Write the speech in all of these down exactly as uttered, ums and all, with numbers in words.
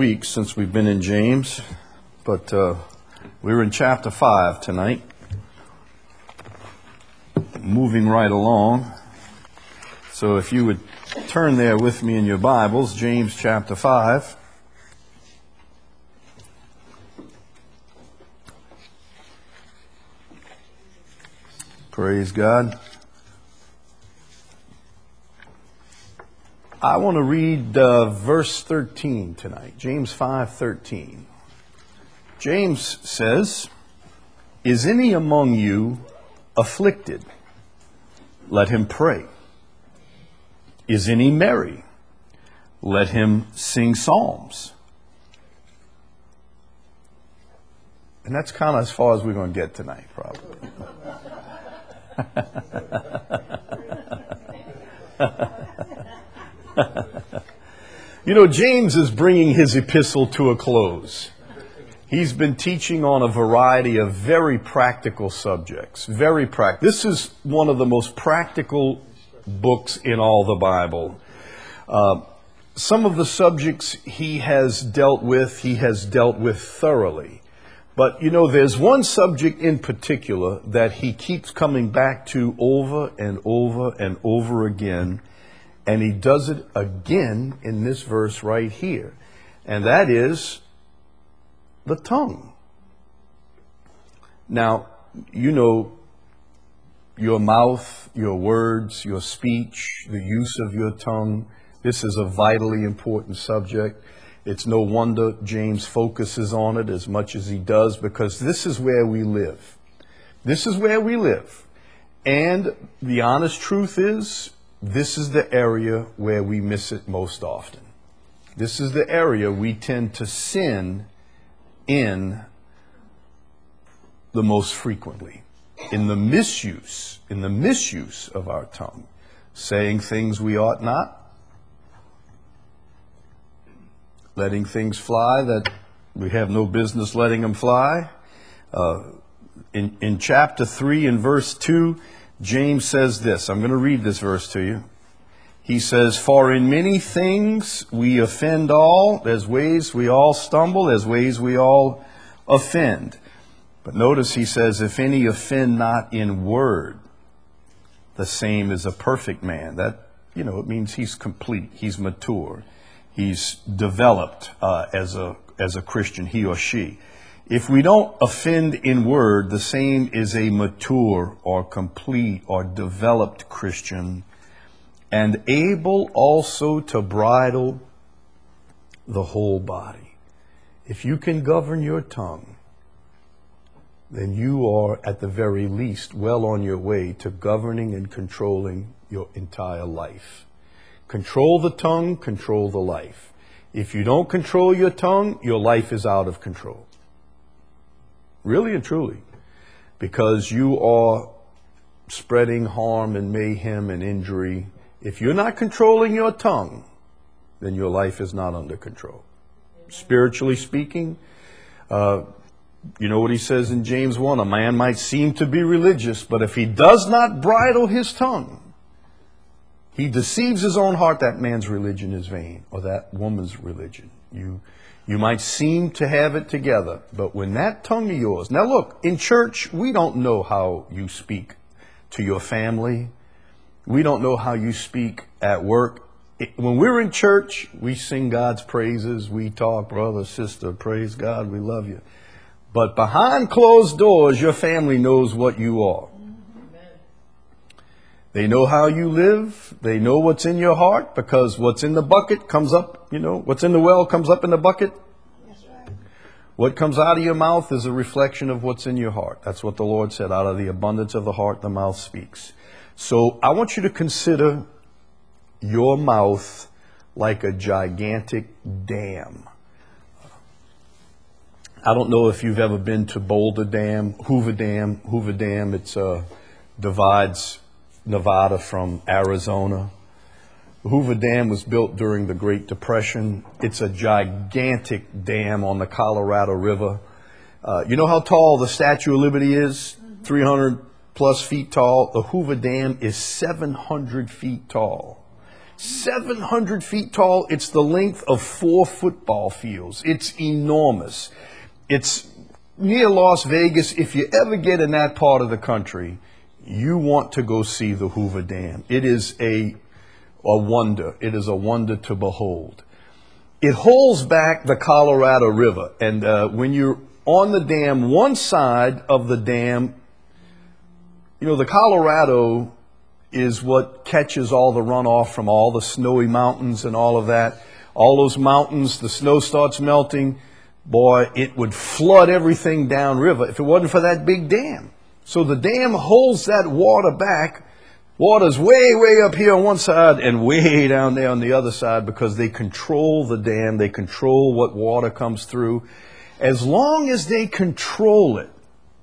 Weeks since we've been in James, but uh, we're in chapter five tonight. Moving right along. So if you would turn there with me in your Bibles, James chapter five. Praise God. I want to read uh, verse thirteen tonight, James five thirteen. James says, "Is any among you afflicted? Let him pray. Is any merry? Let him sing psalms." And that's kind of as far as we're going to get tonight, probably. You know, James is bringing his epistle to a close. He's been teaching on a variety of very practical subjects. Very practical. This is one of the most practical books in all the Bible. Uh, some of the subjects he has dealt with, he has dealt with thoroughly. But, you know, there's one subject in particular that he keeps coming back to over and over and over again. And he does it again in this verse right here. And that is the tongue. Now, you know, your mouth, your words, your speech, the use of your tongue, this is a vitally important subject. It's no wonder James focuses on it as much as he does, because this is where we live. This is where we live. And the honest truth is, this is the area where we miss it most often. This is the area we tend to sin in the most frequently. In the misuse, in the misuse of our tongue. Saying things we ought not. Letting things fly that we have no business letting them fly. Uh, in, in chapter three and verse two, James says this. I'm going to read this verse to you. He says, "For in many things we offend all. There's ways we all stumble. There's ways we all offend." But notice he says, "If any offend not in word, the same is a perfect man." That, you know, it means he's complete. He's mature. He's developed uh, as a as a Christian, he or she. If we don't offend in word, the same is a mature or complete or developed Christian, and able also to bridle the whole body. If you can govern your tongue, then you are at the very least well on your way to governing and controlling your entire life. Control the tongue, control the life. If you don't control your tongue, your life is out of control. Really and truly. Because you are spreading harm and mayhem and injury. If you're not controlling your tongue, then your life is not under control. Spiritually speaking, uh, you know what he says in James one, a man might seem to be religious, but if he does not bridle his tongue, he deceives his own heart. That man's religion is vain, or that woman's religion. You You might seem to have it together, but when that tongue of yours... Now look, in church, we don't know how you speak to your family. We don't know how you speak at work. When we're in church, we sing God's praises. We talk, brother, sister, praise God, we love you. But behind closed doors, your family knows what you are. They know how you live. They know what's in your heart, because what's in the bucket comes up, you know, what's in the well comes up in the bucket. That's right. What comes out of your mouth is a reflection of what's in your heart. That's what the Lord said, out of the abundance of the heart, the mouth speaks. So I want you to consider your mouth like a gigantic dam. I don't know if you've ever been to Boulder Dam, Hoover Dam, Hoover Dam. It's uh, divides Nevada from Arizona. Hoover Dam was built during the Great Depression. It's a gigantic dam on the Colorado River. Uh, you know how tall the Statue of Liberty is? three hundred plus feet tall. The Hoover Dam is seven hundred feet tall. seven hundred feet tall. It's the length of four football fields. It's enormous. It's near Las Vegas. If you ever get in that part of the country, you want to go see the Hoover Dam. It is a, a wonder. It is a wonder to behold. It holds back the Colorado River. And uh, when you're on the dam, one side of the dam, you know, the Colorado is what catches all the runoff from all the snowy mountains and all of that. All those mountains, the snow starts melting. Boy, it would flood everything downriver if it wasn't for that big dam. So the dam holds that water back. Water's way, way up here on one side and way down there on the other side because they control the dam. They control what water comes through. As long as they control it,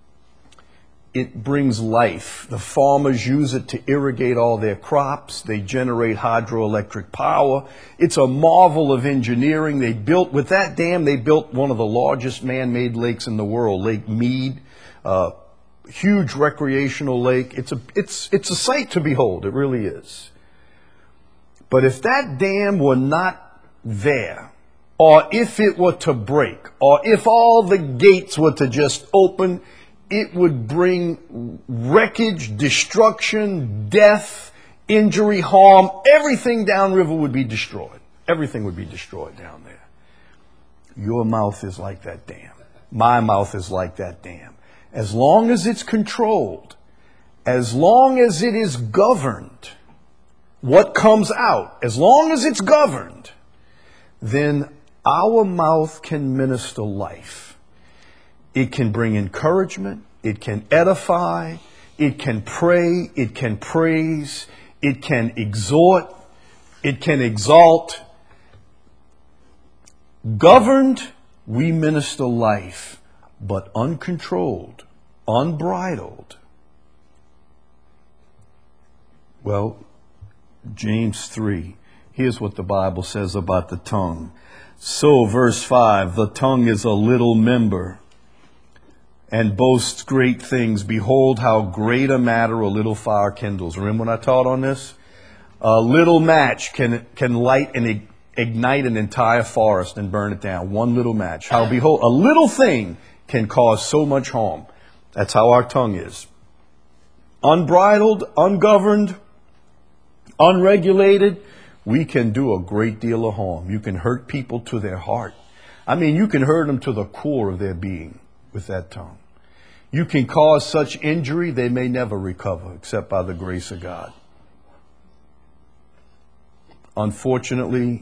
it brings life. The farmers use it to irrigate all their crops. They generate hydroelectric power. It's a marvel of engineering. They built, with that dam, they built one of the largest man-made lakes in the world, Lake Mead. Uh, huge recreational lake. It's a, it's, it's a sight to behold. It really is. But if that dam were not there, or if it were to break, or if all the gates were to just open, it would bring wreckage, destruction, death, injury, harm. Everything downriver would be destroyed. Everything would be destroyed down there. Your mouth is like that dam. My mouth is like that dam. As long as it's controlled, as long as it is governed, what comes out, as long as it's governed, then our mouth can minister life. It can bring encouragement. It can edify. It can pray. It can praise. It can exhort. It can exalt. Governed, we minister life. But uncontrolled, unbridled, well, James three, here's what the Bible says about the tongue. So, verse five, the tongue is a little member and boasts great things. Behold, how great a matter a little fire kindles. Remember when I taught on this? A little match can, can light and ignite an entire forest and burn it down. One little match. How, behold, a little thing can cause so much harm. That's how our tongue is. Unbridled, ungoverned, unregulated, we can do a great deal of harm. You can hurt people to their heart. I mean, you can hurt them to the core of their being with that tongue. You can cause such injury they may never recover except by the grace of God. Unfortunately,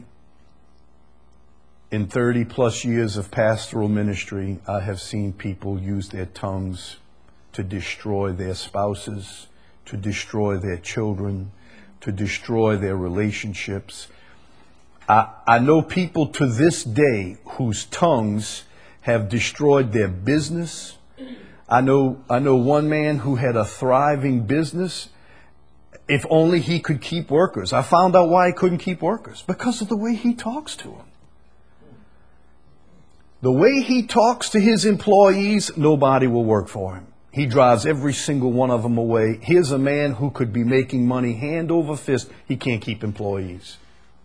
in thirty plus years of pastoral ministry, I have seen people use their tongues to destroy their spouses, to destroy their children, to destroy their relationships. I, I know people to this day whose tongues have destroyed their business. I know, I know one man who had a thriving business. If only he could keep workers. I found out why he couldn't keep workers. Because of the way he talks to them. The way he talks to his employees, nobody will work for him. He drives every single one of them away. Here's a man who could be making money hand over fist. He can't keep employees.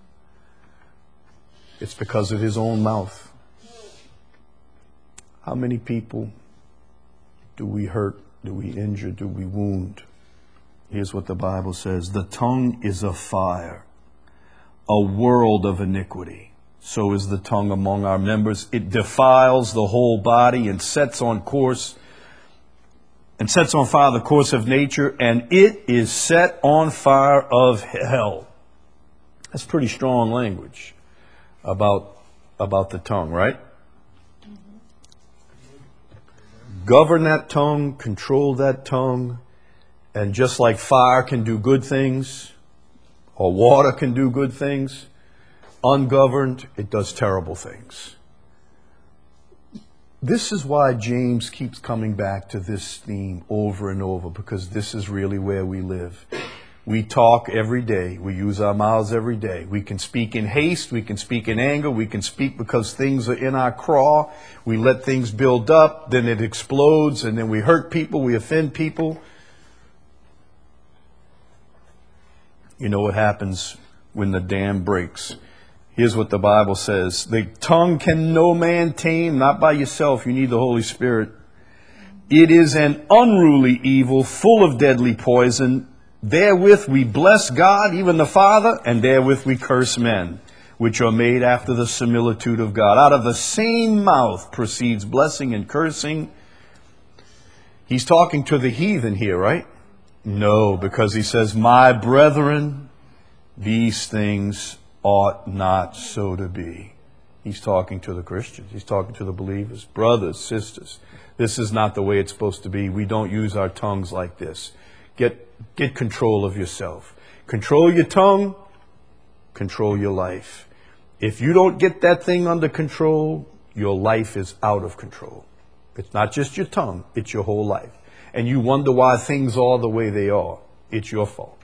It's because of his own mouth. How many people do we hurt, do we injure, do we wound? Here's what the Bible says. The tongue is a fire, a world of iniquity. So is the tongue among our members. It defiles the whole body and sets on course and sets on fire the course of nature, and it is set on fire of hell. That's pretty strong language about, about the tongue, right? Mm-hmm. Govern that tongue, control that tongue, and just like fire can do good things, or water can do good things, ungoverned, it does terrible things. This is why James keeps coming back to this theme over and over, because this is really where we live. We talk every day. We use our mouths every day. We can speak in haste. We can speak in anger. We can speak because things are in our craw. We let things build up, then it explodes, and then we hurt people. We offend people. You know what happens when the dam breaks. Here's what the Bible says. The tongue can no man tame, not by yourself. You need the Holy Spirit. It is an unruly evil, full of deadly poison. Therewith we bless God, even the Father, and therewith we curse men, which are made after the similitude of God. Out of the same mouth proceeds blessing and cursing. He's talking to the heathen here, right? No, because he says, my brethren, these things ought not so to be. He's talking to the Christians. He's talking to the believers. Brothers, sisters, this is not the way it's supposed to be. We don't use our tongues like this. Get, get control of yourself. Control your tongue. Control your life. If you don't get that thing under control, your life is out of control. It's not just your tongue. It's your whole life. And you wonder why things are the way they are. It's your fault.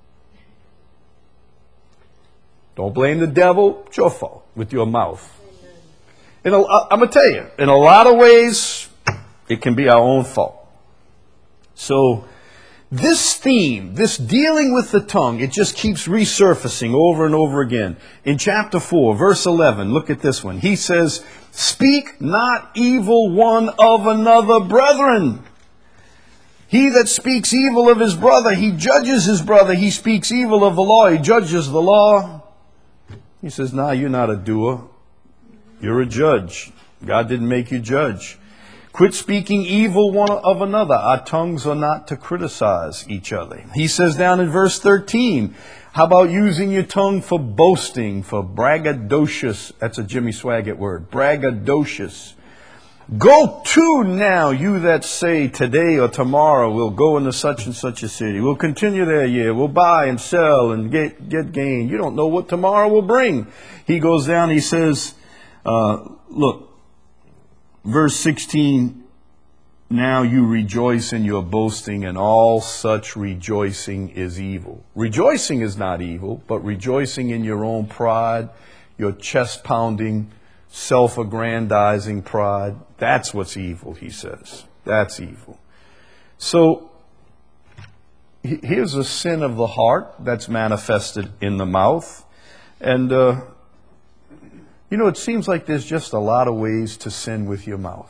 Don't blame the devil. It's your fault with your mouth. And I'm going to tell you, in a lot of ways, it can be our own fault. So this theme, this dealing with the tongue, it just keeps resurfacing over and over again. In chapter four, verse eleven, look at this one. He says, speak not evil one of another, brethren. He that speaks evil of his brother, he judges his brother. He speaks evil of the law, he judges the law. He says, nah, you're not a doer. You're a judge. God didn't make you judge. Quit speaking evil one of another. Our tongues are not to criticize each other. He says down in verse thirteen, how about using your tongue for boasting, for braggadocious? That's a Jimmy Swaggart word. Braggadocious. Go to now, you that say today or tomorrow we'll go into such and such a city. We'll continue there a year. We'll buy and sell and get, get gain. You don't know what tomorrow will bring. He goes down, he says, uh, look, verse sixteen, now you rejoice in your boasting, and all such rejoicing is evil. Rejoicing is not evil, but rejoicing in your own pride, your chest-pounding, self-aggrandizing pride, that's what's evil, he says. That's evil. So here's a sin of the heart that's manifested in the mouth. And, uh, you know, it seems like there's just a lot of ways to sin with your mouth.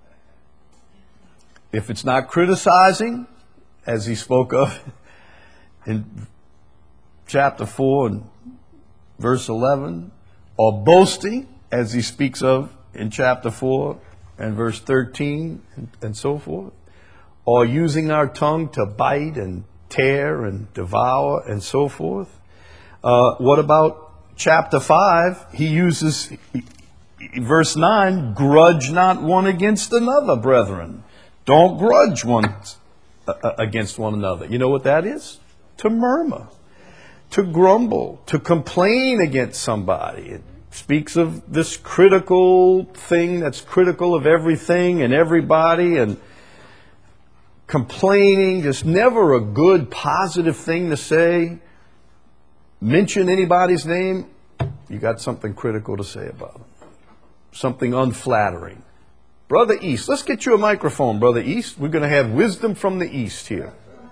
If it's not criticizing, as he spoke of in chapter four and verse eleven, or boasting, as he speaks of in chapter four and verse thirteen and, and so forth, or using our tongue to bite and tear and devour and so forth. Uh, what about chapter five? He uses, verse nine, grudge not one against another, brethren. Don't grudge one uh, against one another. You know what that is? To murmur, to grumble, to complain against somebody. It speaks of this critical thing that's critical of everything and everybody, and complaining, just never a good, positive thing to say. Mention anybody's name, you got something critical to say about them. Something unflattering. Brother East, let's get you a microphone, Brother East. We're going to have wisdom from the East here.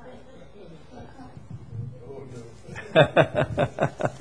uh,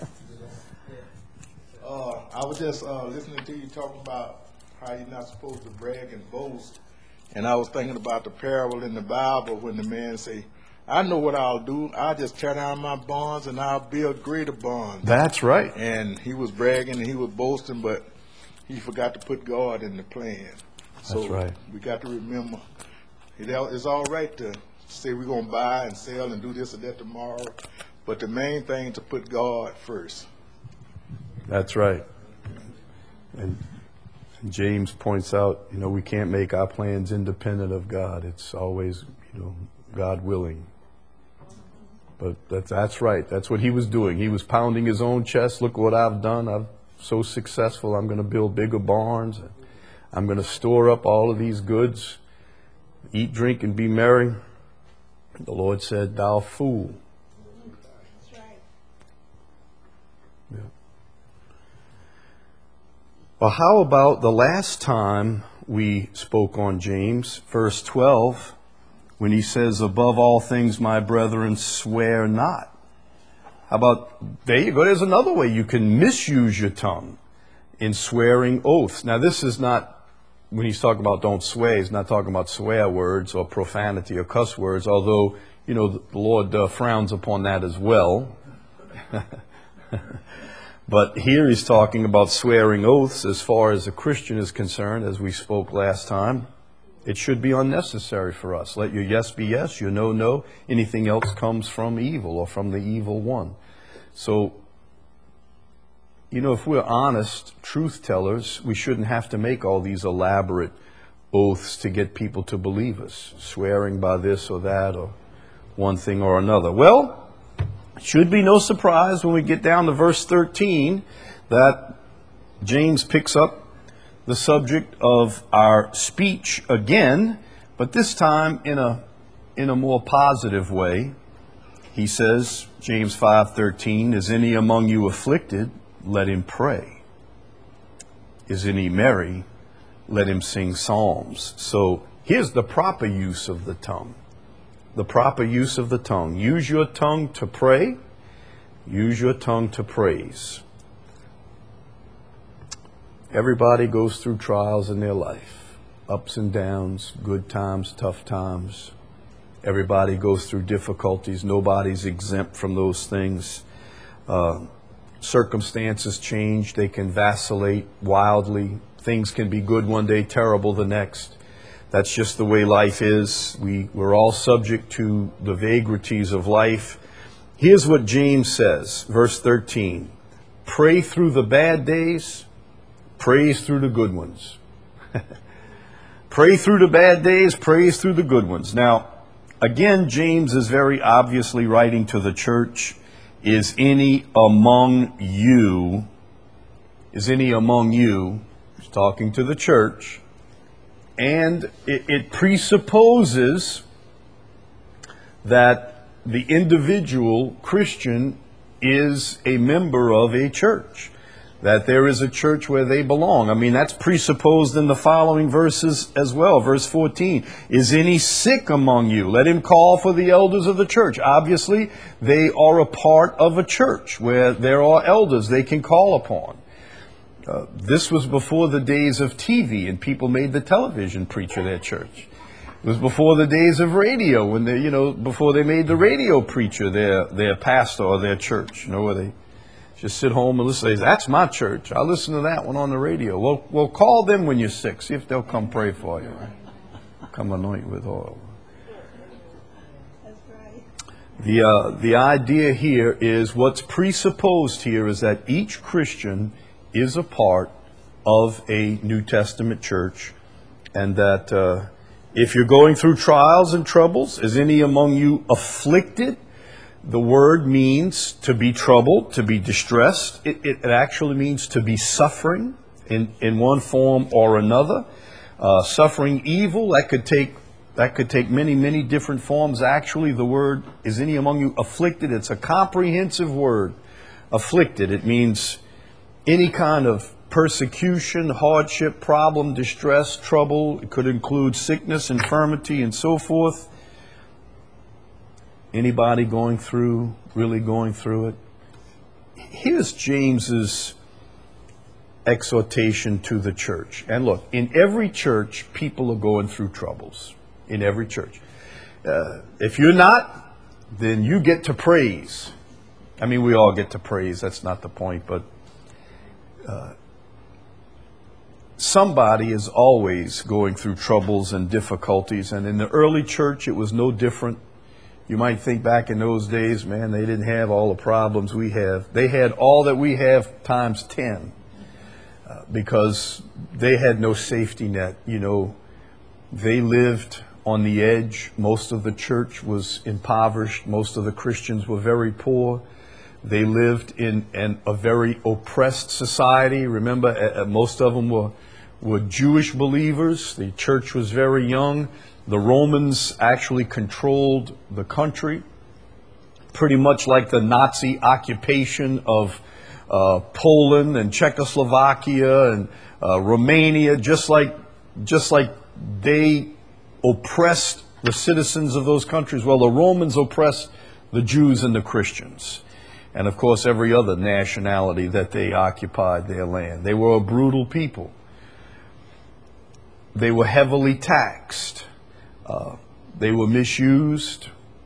I was just uh, listening to you talk about how you're not supposed to brag and boast. And I was thinking about the parable in the Bible when the man say, I know what I'll do. I'll just tear down my barns and I'll build greater barns. That's right. And he was bragging and he was boasting, but he forgot to put God in the plan. So That's right. We got to remember, it, it's all right to say we're going to buy and sell and do this or that tomorrow, but the main thing is to put God first. That's right. And James points out, you know, we can't make our plans independent of God. It's always, you know, God willing. But that's, that's right. That's what he was doing. He was pounding his own chest. Look what I've done. I'm so successful. I'm going to build bigger barns. I'm going to store up all of these goods. Eat, drink, and be merry. The Lord said, thou fool. That's right. Yeah. Well, how about the last time we spoke on James, verse twelve, when he says, above all things, my brethren, swear not. How about, there you go, there's another way you can misuse your tongue in swearing oaths. Now this is not, when he's talking about don't swear, he's not talking about swear words or profanity or cuss words, although, you know, the Lord uh, frowns upon that as well. But here he's talking about swearing oaths as far as a Christian is concerned, as we spoke last time. It should be unnecessary for us. Let your yes be yes, your no, no. Anything else comes from evil or from the evil one. So, you know, if we're honest truth tellers, we shouldn't have to make all these elaborate oaths to get people to believe us, swearing by this or that or one thing or another. Well, it should be no surprise when we get down to verse thirteen that James picks up the subject of our speech again, but this time in a in a more positive way. He says, James five thirteen, is any among you afflicted? Let him pray. Is any merry? Let him sing psalms. So here's the proper use of the tongue. The proper use of the tongue. Use your tongue to pray. Use your tongue to praise. Everybody goes through trials in their life. Ups and downs, good times, tough times. Everybody goes through difficulties. Nobody's exempt from those things. Uh, circumstances change. They can vacillate wildly. Things can be good one day, terrible the next. That's just the way life is. We, we're all subject to the vagaries of life. Here's what James says, verse thirteen. Pray through the bad days, praise through the good ones. Pray through the bad days, praise through the good ones. Now, again, James is very obviously writing to the church. Is any among you, is any among you, he's talking to the church, and it, it presupposes that the individual Christian is a member of a church, that there is a church where they belong. I mean, that's presupposed in the following verses as well. Verse fourteen, is any sick among you? Let him call for the elders of the church. Obviously, they are a part of a church where there are elders they can call upon. Uh, this was before the days of T V and people made the television preacher their church. It was before the days of radio, when they, you know, before they made the radio preacher their their pastor or their church. You know, where they just sit home and listen. Say, that's my church. I'll listen to that one on the radio. Well, well, call them when you're sick. See if they'll come pray for you. Right? Come anoint you with oil. That's right. The uh, the idea here is what's presupposed here is that each Christian is a part of a New Testament church, and that uh, if you're going through trials and troubles, is any among you afflicted? The word means to be troubled, to be distressed. It, it, it actually means to be suffering in, in one form or another. Uh, suffering evil, that could take that could take many, many different forms. Actually, the word, is any among you afflicted? It's a comprehensive word. Afflicted, it means any kind of persecution, hardship, problem, distress, trouble. It could include sickness, infirmity, and so forth. Anybody going through, really going through it? Here's James's exhortation to the church. And look, in every church, people are going through troubles. In every church. Uh, if you're not, then you get to praise. I mean, we all get to praise. That's not the point, but Uh, somebody is always going through troubles and difficulties, and in the early church it was no different. You might think back in those days, man, they didn't have all the problems we have. They had all that we have times ten, uh, because they had no safety net. You know, they lived on the edge. Most of the church was impoverished. Most of the Christians were very poor. They lived in an, a very oppressed society. Remember, uh, most of them were, were Jewish believers. The church was very young. The Romans actually controlled the country, pretty much like the Nazi occupation of uh, Poland and Czechoslovakia and uh, Romania, just like, just like they oppressed the citizens of those countries. Well, the Romans oppressed the Jews and the Christians. and of course every other nationality that they occupied their land. They were a brutal people. They were heavily taxed. Uh, they were misused.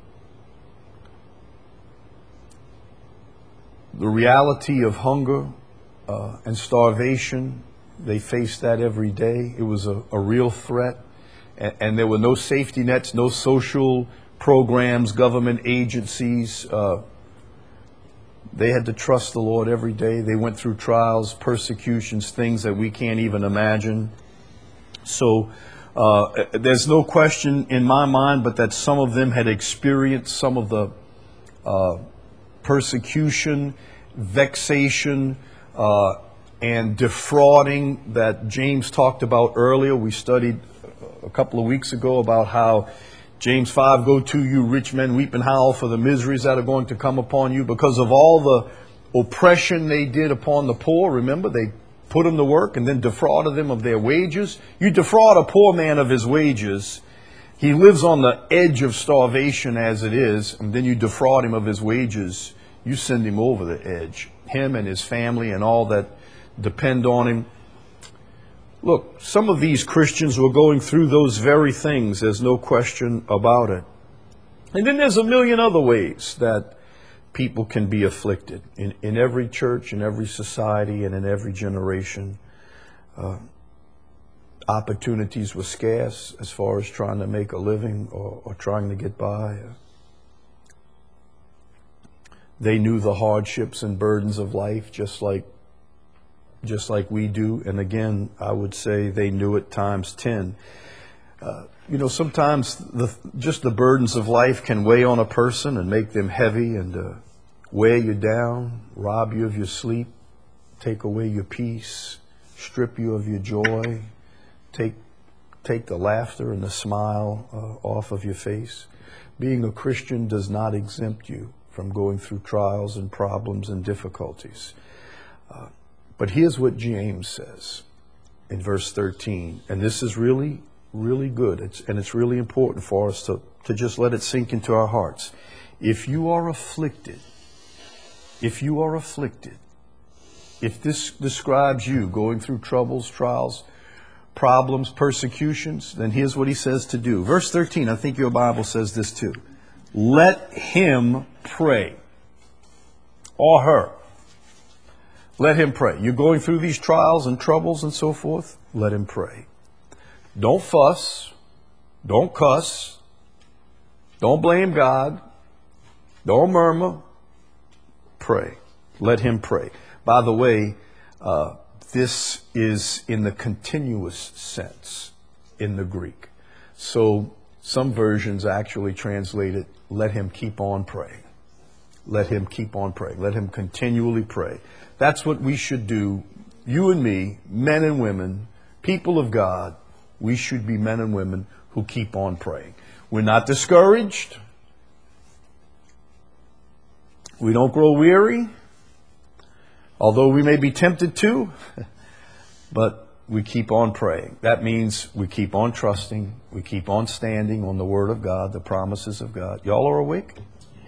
The reality of hunger uh, and starvation, they faced that every day. It was a, a real threat. And, and there were no safety nets, no social programs, government agencies. Uh, they had to trust the Lord every day. They went through trials, persecutions, things that we can't even imagine. So uh, there's no question in my mind but that some of them had experienced some of the uh, persecution, vexation, uh, and defrauding that James talked about earlier. We studied a couple of weeks ago about how James five, go to you rich men, weep and howl for the miseries that are going to come upon you because of all the oppression they did upon the poor. Remember, they put them to work and then defrauded them of their wages. You defraud a poor man of his wages, he lives on the edge of starvation as it is, and then you defraud him of his wages, you send him over the edge. Him and his family and all that depend on him. Look, some of these Christians were going through those very things. There's no question about it. And then there's a million other ways that people can be afflicted in, in every church, in every society, and in every generation. Uh, opportunities were scarce as far as trying to make a living or, or trying to get by. They knew the hardships and burdens of life just like just like we do. And again, I would say they knew it times ten. Uh, you know, sometimes the, just the burdens of life can weigh on a person and make them heavy and uh, wear you down, rob you of your sleep, take away your peace, strip you of your joy, take take the laughter and the smile uh, off of your face. Being a Christian does not exempt you from going through trials and problems and difficulties. Uh, but here's what James says in verse thirteen, and this is really, really good, it's, and it's really important for us to, to just let it sink into our hearts. If you are afflicted, if you are afflicted, if this describes you going through troubles, trials, problems, persecutions, then here's what he says to do. Verse thirteen, I think your Bible says this too. Let him pray. Or her. Let him pray. You're going through these trials and troubles and so forth. Let him pray. Don't fuss. Don't cuss. Don't blame God. Don't murmur. Pray. Let him pray. By the way, uh, this is in the continuous sense in the Greek. So some versions actually translate it, let him keep on praying. Let him keep on praying. Let him continually pray. That's what we should do. You and me, men and women, people of God, we should be men and women who keep on praying. We're not discouraged. We don't grow weary, although we may be tempted to, but we keep on praying. That means we keep on trusting, we keep on standing on the Word of God, the promises of God. Y'all are awake?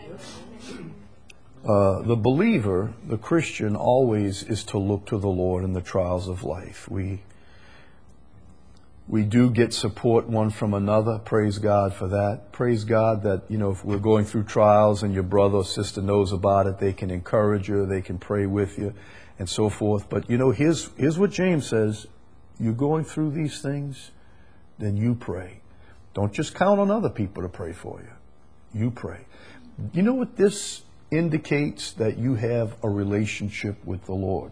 Uh, the believer, the Christian, always is to look to the Lord in the trials of life. We we do get support one from another. Praise God for that. Praise God that, you know, if we're going through trials and your brother or sister knows about it, they can encourage you, they can pray with you, and so forth. But, you know, here's here's what James says. You're going through these things, then you pray. Don't just count on other people to pray for you. You pray. You know what this indicates? That you have a relationship with the Lord.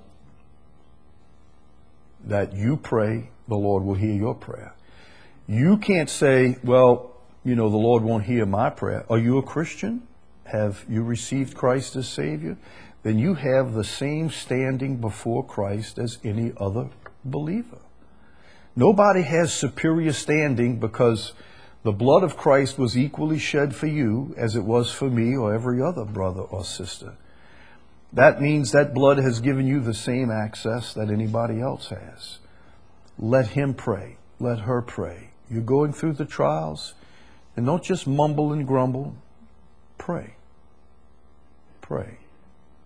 That you pray, the Lord will hear your prayer. You can't say, well, you know, the Lord won't hear my prayer. Are you a Christian? Have you received Christ as Savior? Then you have the same standing before Christ as any other believer. Nobody has superior standing because the blood of Christ was equally shed for you as it was for me or every other brother or sister. That means that blood has given you the same access that anybody else has. Let him pray. Let her pray. You're going through the trials, and don't just mumble and grumble. Pray. Pray.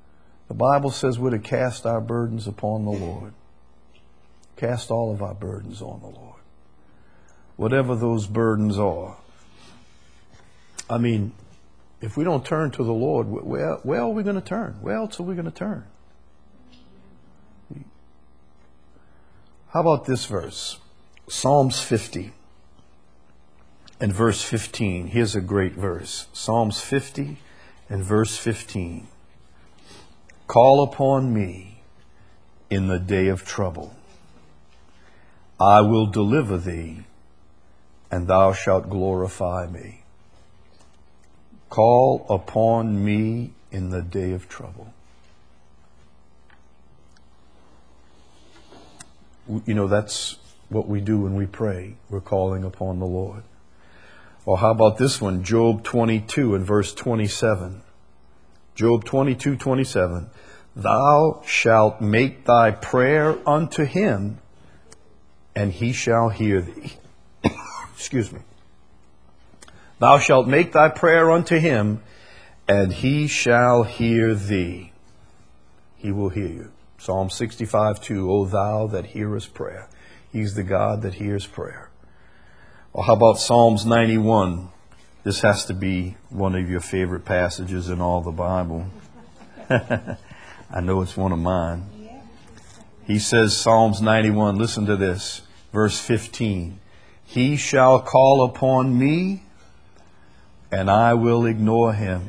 The Bible says we're to cast our burdens upon the Lord. Cast all of our burdens on the Lord. Whatever those burdens are. I mean, if we don't turn to the Lord, where, where are we going to turn? Where else are we going to turn? How about this verse? Psalms fifty and verse fifteen. Here's a great verse. Psalms fifty and verse fifteen. Call upon me in the day of trouble. I will deliver thee, and thou shalt glorify me. Call upon me in the day of trouble. You know, that's what we do when we pray. We're calling upon the Lord. Or how about this one? Job twenty-two and verse twenty-seven. Job twenty-two, twenty-seven. Thou shalt make thy prayer unto him, and he shall hear thee. Excuse me. Thou shalt make thy prayer unto him, and he shall hear thee. He will hear you. Psalm sixty-five, two. O thou that hearest prayer. He's the God that hears prayer. Or how about Psalms ninety-one? This has to be one of your favorite passages in all the Bible. I know it's one of mine. He says, Psalms ninety-one, listen to this, verse fifteen. He shall call upon me, and I will ignore him.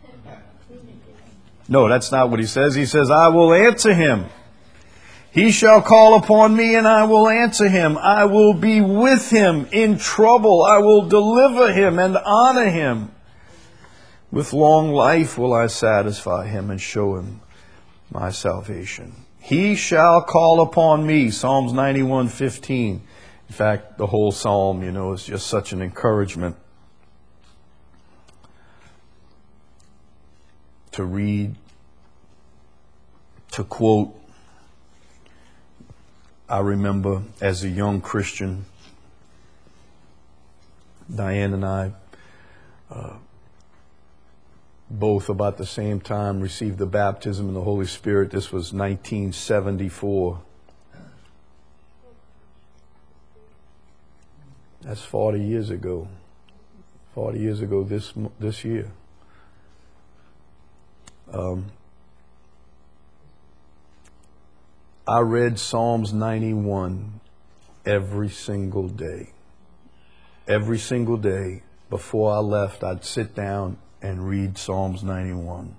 No, that's not what he says. He says, I will answer him. He shall call upon me, and I will answer him. I will be with him in trouble. I will deliver him and honor him. With long life will I satisfy him and show him my salvation. He shall call upon me. Psalms ninety-one, fifteen. In fact, the whole psalm, you know, is just such an encouragement to read, to quote. I remember as a young Christian, Diane and I, uh, both about the same time, received the baptism in the Holy Spirit. This was nineteen seventy-four. That's forty years ago. forty years ago this this year. Um, I read Psalms ninety-one every single day. Every single day before I left, I'd sit down and read Psalms ninety-one.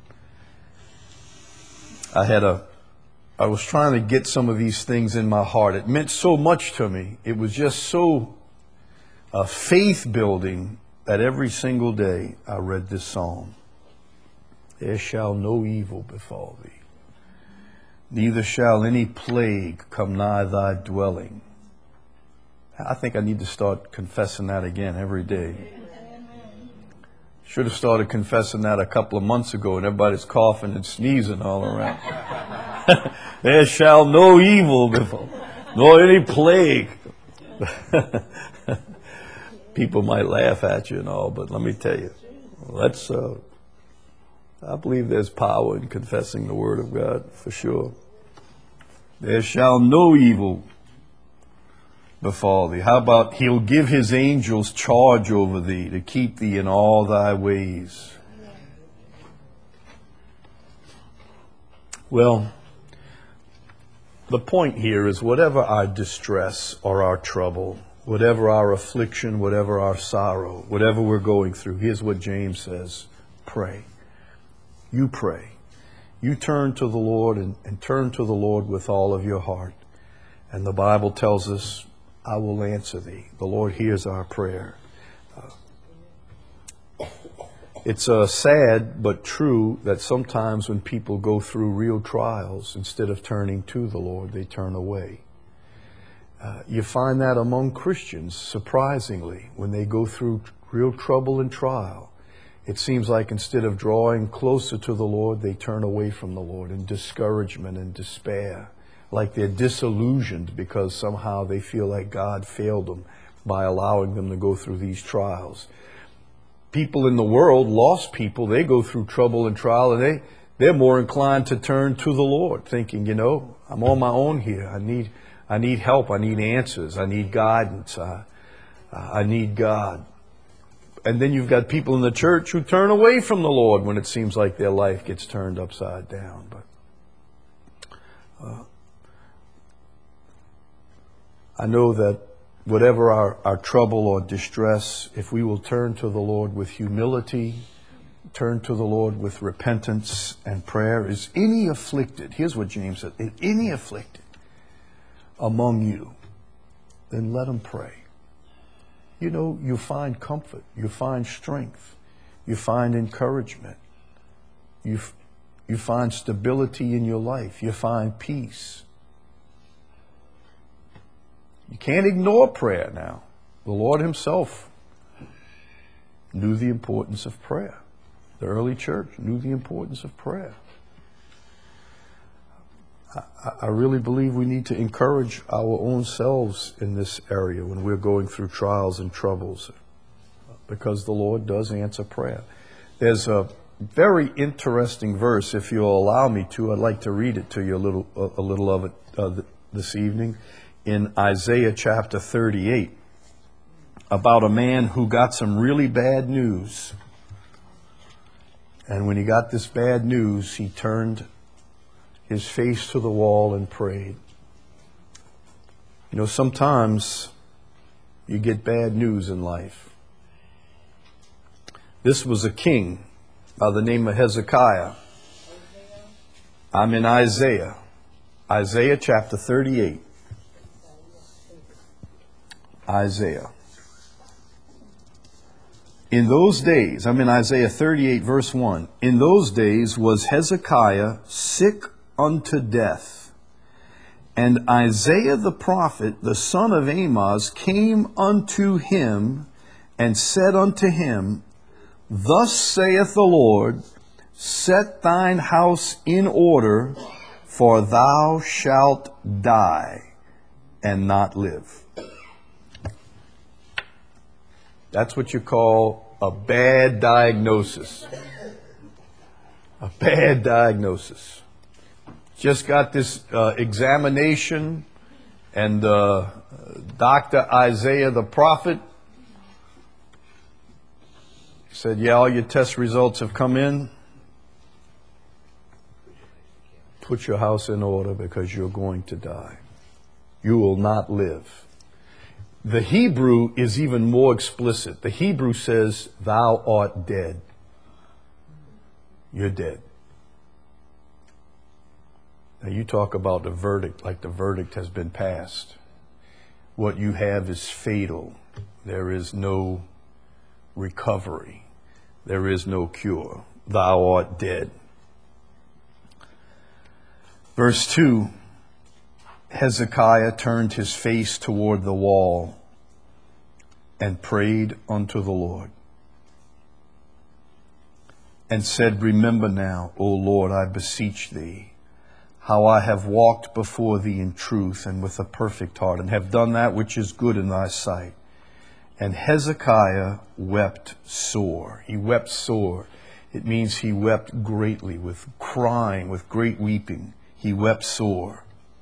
I had a, I was trying to get some of these things in my heart. It meant so much to me. It was just so uh, faith building that every single day I read this psalm. There shall no evil befall thee, neither shall any plague come nigh thy dwelling. I think I need to start confessing that again every day. Should have started confessing that a couple of months ago, and everybody's coughing and sneezing all around. There shall no evil befall, nor any plague. People might laugh at you and all, but let me tell you, let's. Uh, I believe there's power in confessing the Word of God, for sure. There shall no evil befall thee. How about he'll give his angels charge over thee to keep thee in all thy ways? Well, the point here is whatever our distress or our trouble, whatever our affliction, whatever our sorrow, whatever we're going through, here's what James says: pray. You pray. You turn to the Lord and, and turn to the Lord with all of your heart. And the Bible tells us, I will answer thee. The Lord hears our prayer. Uh, it's uh, sad but true that sometimes when people go through real trials, instead of turning to the Lord, they turn away. Uh, you find that among Christians, surprisingly, when they go through real trouble and trial. It seems like instead of drawing closer to the Lord, they turn away from the Lord in discouragement and despair. Like they're disillusioned because somehow they feel like God failed them by allowing them to go through these trials. People in the world, lost people, they go through trouble and trial, and they, they're more inclined to turn to the Lord, thinking, you know, I'm on my own here. I need, I need help. I need answers. I need guidance. I, I need God. And then you've got people in the church who turn away from the Lord when it seems like their life gets turned upside down. But uh, I know that whatever our, our trouble or distress, if we will turn to the Lord with humility, turn to the Lord with repentance and prayer, is any afflicted, here's what James said, is any afflicted among you, then let him pray. You know, you find comfort, you find strength, you find encouragement, you, you find stability in your life, you find peace. You can't ignore prayer now. The Lord himself knew the importance of prayer. The early church knew the importance of prayer. I, I really believe we need to encourage our own selves in this area when we're going through trials and troubles, because the Lord does answer prayer. There's a very interesting verse, if you'll allow me to. I'd like to read it to you a little, a, a little of it uh, th- this evening. In Isaiah chapter thirty-eight, about a man who got some really bad news. And when he got this bad news, he turned his face to the wall and prayed. You know, sometimes you get bad news in life. This was a king by the name of Hezekiah. I'm in Isaiah. Isaiah chapter thirty-eight. Isaiah. In those days, I'm in Isaiah thirty-eight, verse one. In those days was Hezekiah sick unto death. And Isaiah the prophet, the son of Amoz, came unto him and said unto him, Thus saith the Lord, set thine house in order, for thou shalt die and not live. That's what you call a bad diagnosis. A bad diagnosis. Just got this uh, examination, and uh, Doctor Isaiah the prophet said, yeah, all your test results have come in. Put your house in order because you're going to die. You will not live. The Hebrew is even more explicit. The Hebrew says, thou art dead. You're dead. Now you talk about the verdict, like the verdict has been passed. What you have is fatal. There is no recovery. There is no cure. Thou art dead. Verse two, Hezekiah turned his face toward the wall and prayed unto the Lord, and said, Remember now, O Lord, I beseech thee, how I have walked before thee in truth and with a perfect heart, and have done that which is good in thy sight. And Hezekiah wept sore. He wept sore. It means he wept greatly, with crying, with great weeping. He wept sore.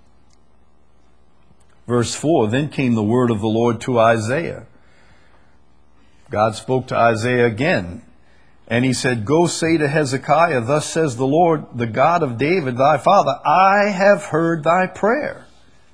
Verse four, Then came the word of the Lord to Isaiah. God spoke to Isaiah again, and he said, Go say to Hezekiah, Thus says the Lord, the God of David, thy father, I have heard thy prayer.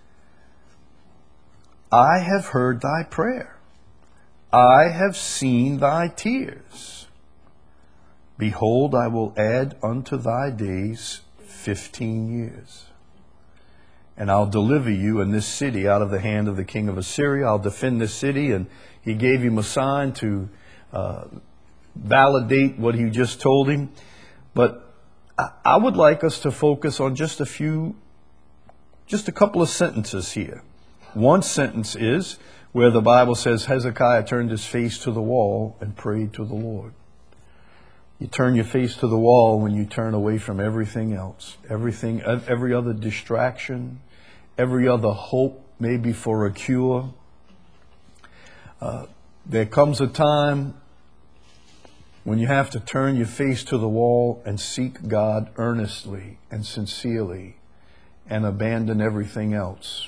I have heard thy prayer. I have seen thy tears. Behold, I will add unto thy days fifteen years. And I'll deliver you and this city out of the hand of the king of Assyria. I'll defend this city. And he gave him a sign to uh, validate what he just told him. But I, I would like us to focus on just a few, just a couple of sentences here. One sentence is where the Bible says Hezekiah turned his face to the wall and prayed to the Lord. You turn your face to the wall when you turn away from everything else, everything, every other distraction, every other hope, maybe for a cure. Uh, there comes a time when you have to turn your face to the wall and seek God earnestly and sincerely and abandon everything else.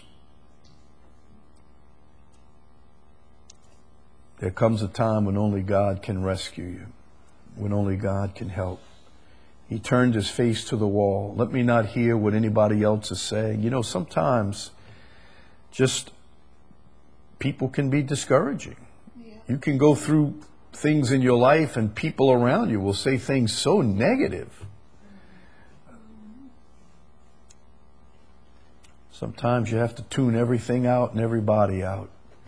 There comes a time when only God can rescue you, when only God can help. He turned his face to the wall. Let me not hear what anybody else is saying. You know, sometimes just people can be discouraging. Yeah. You can go through things in your life and people around you will say things so negative. Sometimes you have to tune everything out and everybody out.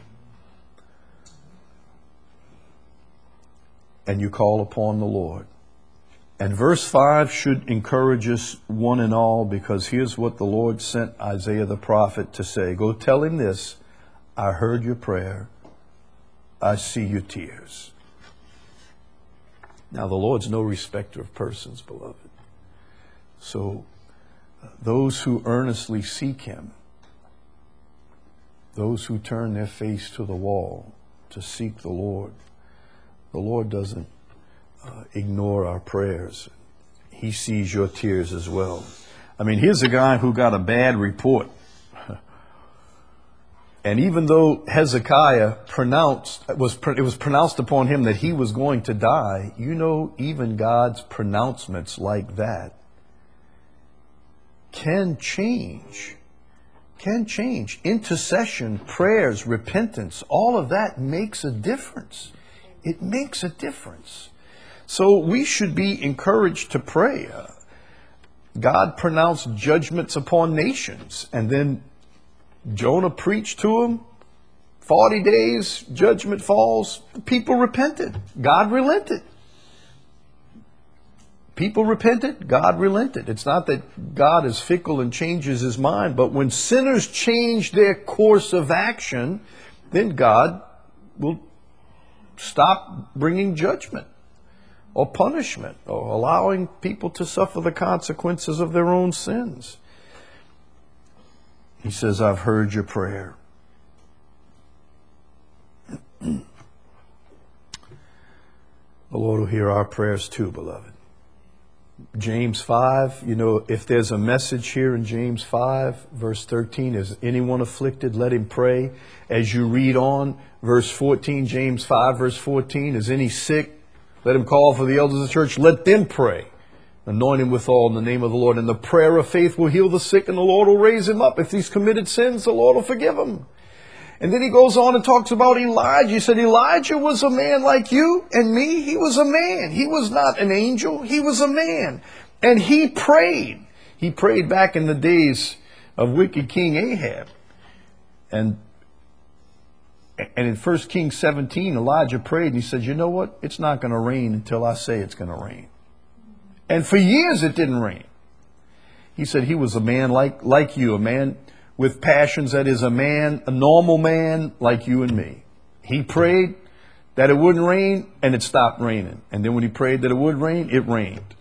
And you call upon the Lord. And verse five should encourage us one and all, because here's what the Lord sent Isaiah the prophet to say. Go tell him this: I heard your prayer. I see your tears. Now, the Lord's no respecter of persons, beloved. So, uh, those who earnestly seek him, those who turn their face to the wall to seek the Lord, the Lord doesn't uh, ignore our prayers. He sees your tears as well. I mean, here's a guy who got a bad report. And even though Hezekiah pronounced, it was, it was pronounced upon him that he was going to die, you know, even God's pronouncements like that can change. Can change. Intercession, prayers, repentance, all of that makes a difference. It makes a difference. So we should be encouraged to pray. Uh, God pronounced judgments upon nations, and then Jonah preached to him. forty days, judgment falls. People repented. God relented. People repented. God relented. It's not that God is fickle and changes his mind, but when sinners change their course of action, then God will stop bringing judgment or punishment or allowing people to suffer the consequences of their own sins. He says, I've heard your prayer. The Lord will hear our prayers too, beloved. James five, you know, if there's a message here in James five, verse thirteen, is anyone afflicted, let him pray. As you read on, verse fourteen, James five, verse fourteen, is any sick, let him call for the elders of the church, let them pray. Anoint him with all in the name of the Lord. And the prayer of faith will heal the sick, and the Lord will raise him up. If he's committed sins, the Lord will forgive him. And then he goes on and talks about Elijah. He said, Elijah was a man like you and me. He was a man. He was not an angel. He was a man. And he prayed. He prayed back in the days of wicked King Ahab. And, and in First Kings seventeen, Elijah prayed and he said, you know what? It's not going to rain until I say it's going to rain. And for years it didn't rain. He said he was a man like, like you, a man with passions that is a man, a normal man like you and me. He prayed that it wouldn't rain, and it stopped raining. And then when he prayed that it would rain, it rained.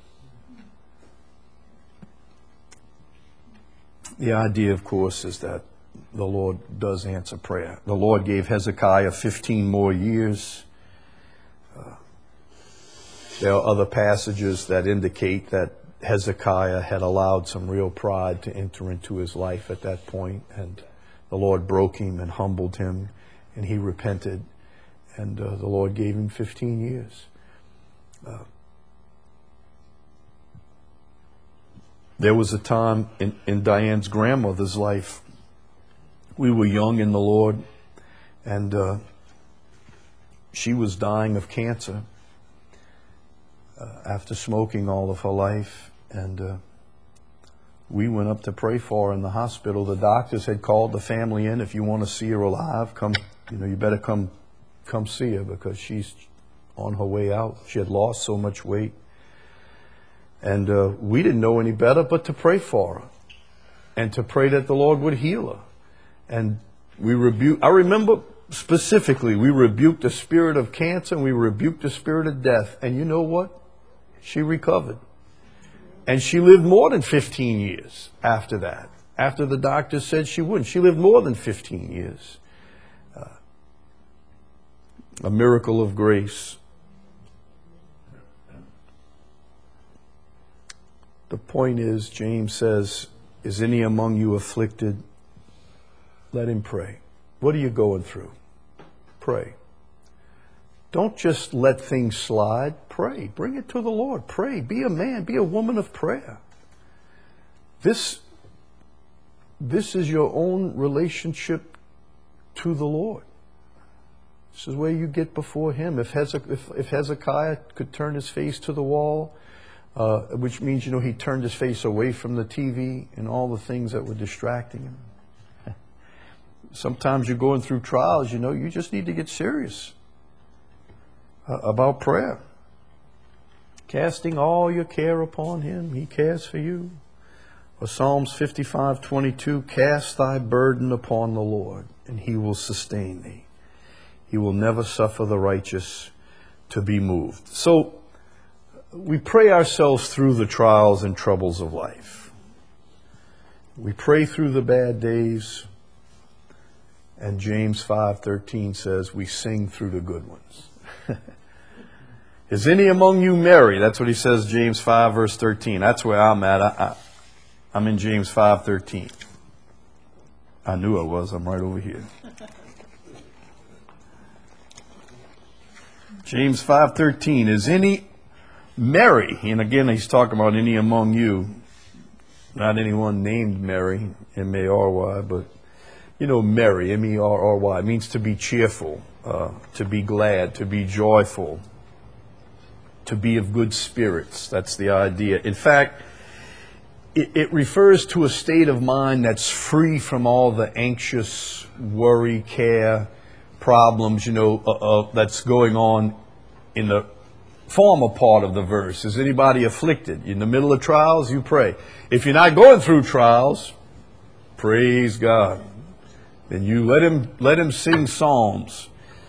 The idea, of course, is that the Lord does answer prayer. The Lord gave Hezekiah fifteen more years. Uh, there are other passages that indicate that Hezekiah had allowed some real pride to enter into his life at that point, and the Lord broke him and humbled him, and he repented, and uh, the Lord gave him fifteen years. Uh, there was a time in, in Diane's grandmother's life, we were young in the Lord, and uh, she was dying of cancer uh, after smoking all of her life. And uh, we went up to pray for her in the hospital. The doctors had called the family in. If you want to see her alive, come. You know, you better come, come see her, because she's on her way out. She had lost so much weight, and uh, we didn't know any better but to pray for her, and to pray that the Lord would heal her. And we rebuked. I remember specifically, we rebuked the spirit of cancer and we rebuked the spirit of death. And you know what? She recovered. And she lived more than fifteen years after that. After the doctor said she wouldn't. She lived more than fifteen years. Uh, a miracle of grace. point is, James says, is any among you afflicted? Let him pray. What are you going through? Pray. Don't just let things slide. Pray. Bring it to the Lord. Pray. Be a man. Be a woman of prayer. This, this is your own relationship to the Lord. This is where you get before Him. If Hezekiah, if, if Hezekiah could turn his face to the wall, uh, which means, you know, he turned his face away from the T V and all the things that were distracting him. Sometimes you're going through trials, you know, you just need to get serious uh, about prayer. Casting all your care upon Him, He cares for you. Or Psalms fifty-five twenty-two, cast thy burden upon the Lord, and He will sustain thee. He will never suffer the righteous to be moved. So we pray ourselves through the trials and troubles of life. We pray through the bad days. And James five thirteen says we sing through the good ones. Is any among you merry? That's what he says, James five verse thirteen. That's where I'm at. I, I, I'm in James five thirteen. I knew I was. I'm right over here. James five thirteen. Is any merry? And again, he's talking about any among you. Not anyone named Mary, M A R Y, but you know, merry, M E R R Y, means to be cheerful, uh, to be glad, to be joyful, to be of good spirits. That's the idea. In fact, it, it refers to a state of mind that's free from all the anxious, worry, care, problems, you know, uh, uh, that's going on in the former part of the verse. Is anybody afflicted? In the middle of trials, you pray. If you're not going through trials, praise God. Then you let him let him sing psalms.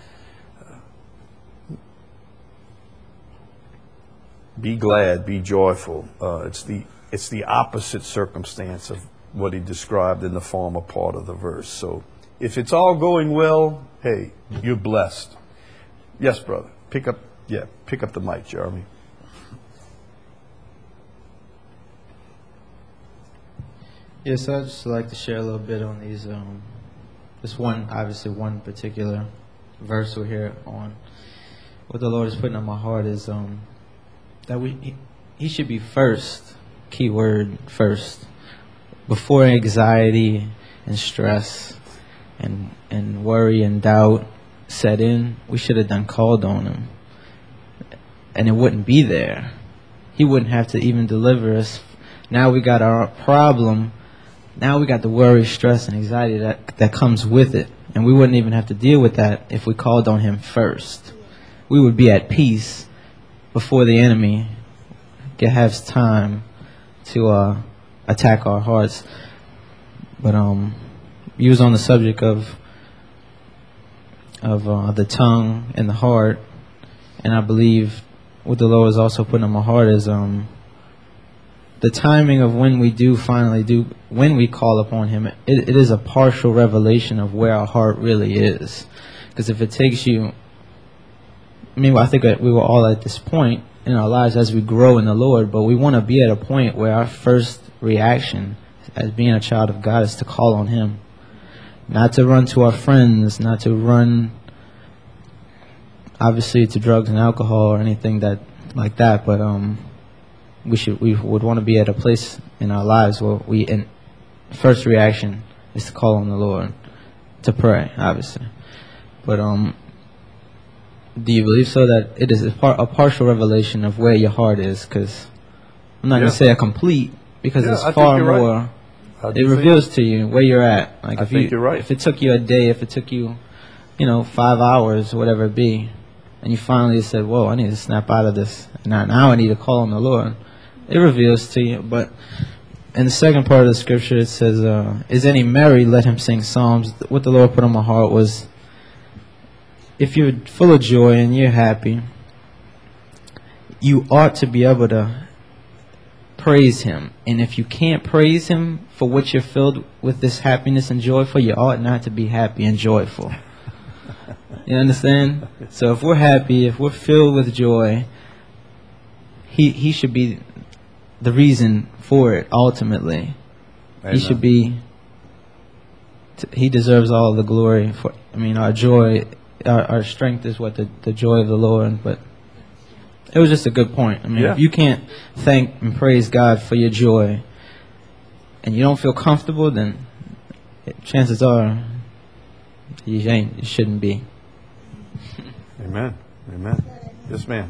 Be glad, be joyful. Uh, it's the it's the opposite circumstance of what he described in the former part of the verse. So if it's all going well, hey, you're blessed. Yes, brother. Pick up yeah, pick up the mic, Jeremy. Yes, I'd just like to share a little bit on these um This one, obviously one particular verse we're here on. What the Lord is putting on my heart is um, that we he, he should be first, key word, first. Before anxiety and stress and and worry and doubt set in, we should have done called on Him. And it wouldn't be there. He wouldn't have to even deliver us. Now we got our problem. Now we got the worry, stress, and anxiety that that comes with it. And we wouldn't even have to deal with that if we called on Him first. We would be at peace before the enemy get, has time to uh, attack our hearts. But um, you was on the subject of of uh, the tongue and the heart. And I believe what the Lord is also putting on my heart is... um. The timing of when we do finally do, when we call upon Him, it, it is a partial revelation of where our heart really is. Because if it takes you, I mean, I think that we were all at this point in our lives as we grow in the Lord, but we want to be at a point where our first reaction as being a child of God is to call on Him. Not to run to our friends, not to run, obviously, to drugs and alcohol or anything that like that, but um. We should. We would want to be at a place in our lives where we, in first reaction, is to call on the Lord, to pray, obviously. But um, do you believe so that it is a, par- a partial revelation of where your heart is? Because I'm not Yeah. going to say a complete, because Yeah, it's I think far you're right. more. I do It think- reveals to you where you're at. Like I if think you, you're right. If it took you a day, if it took you, you know, five hours, whatever it be, and you finally said, "Whoa, I need to snap out of this. Now, now I need to call on the Lord." It reveals to you. But in the second part of the scripture, it says, uh, "Is any merry? Let him sing psalms." What the Lord put on my heart was, if you're full of joy and you're happy, you ought to be able to praise Him. And if you can't praise Him for what you're filled with this happiness and joy for, you ought not to be happy and joyful. You understand? So if we're happy, if we're filled with joy, He He should be the reason for it ultimately. Amen. He should be, t- he deserves all the glory for, I mean, our joy, our, our strength is what the, the joy of the Lord, but it was just a good point. I mean, Yeah. if you can't thank and praise God for your joy and you don't feel comfortable, then it, chances are you ain't, you shouldn't be. Amen. Amen. Yes, ma'am.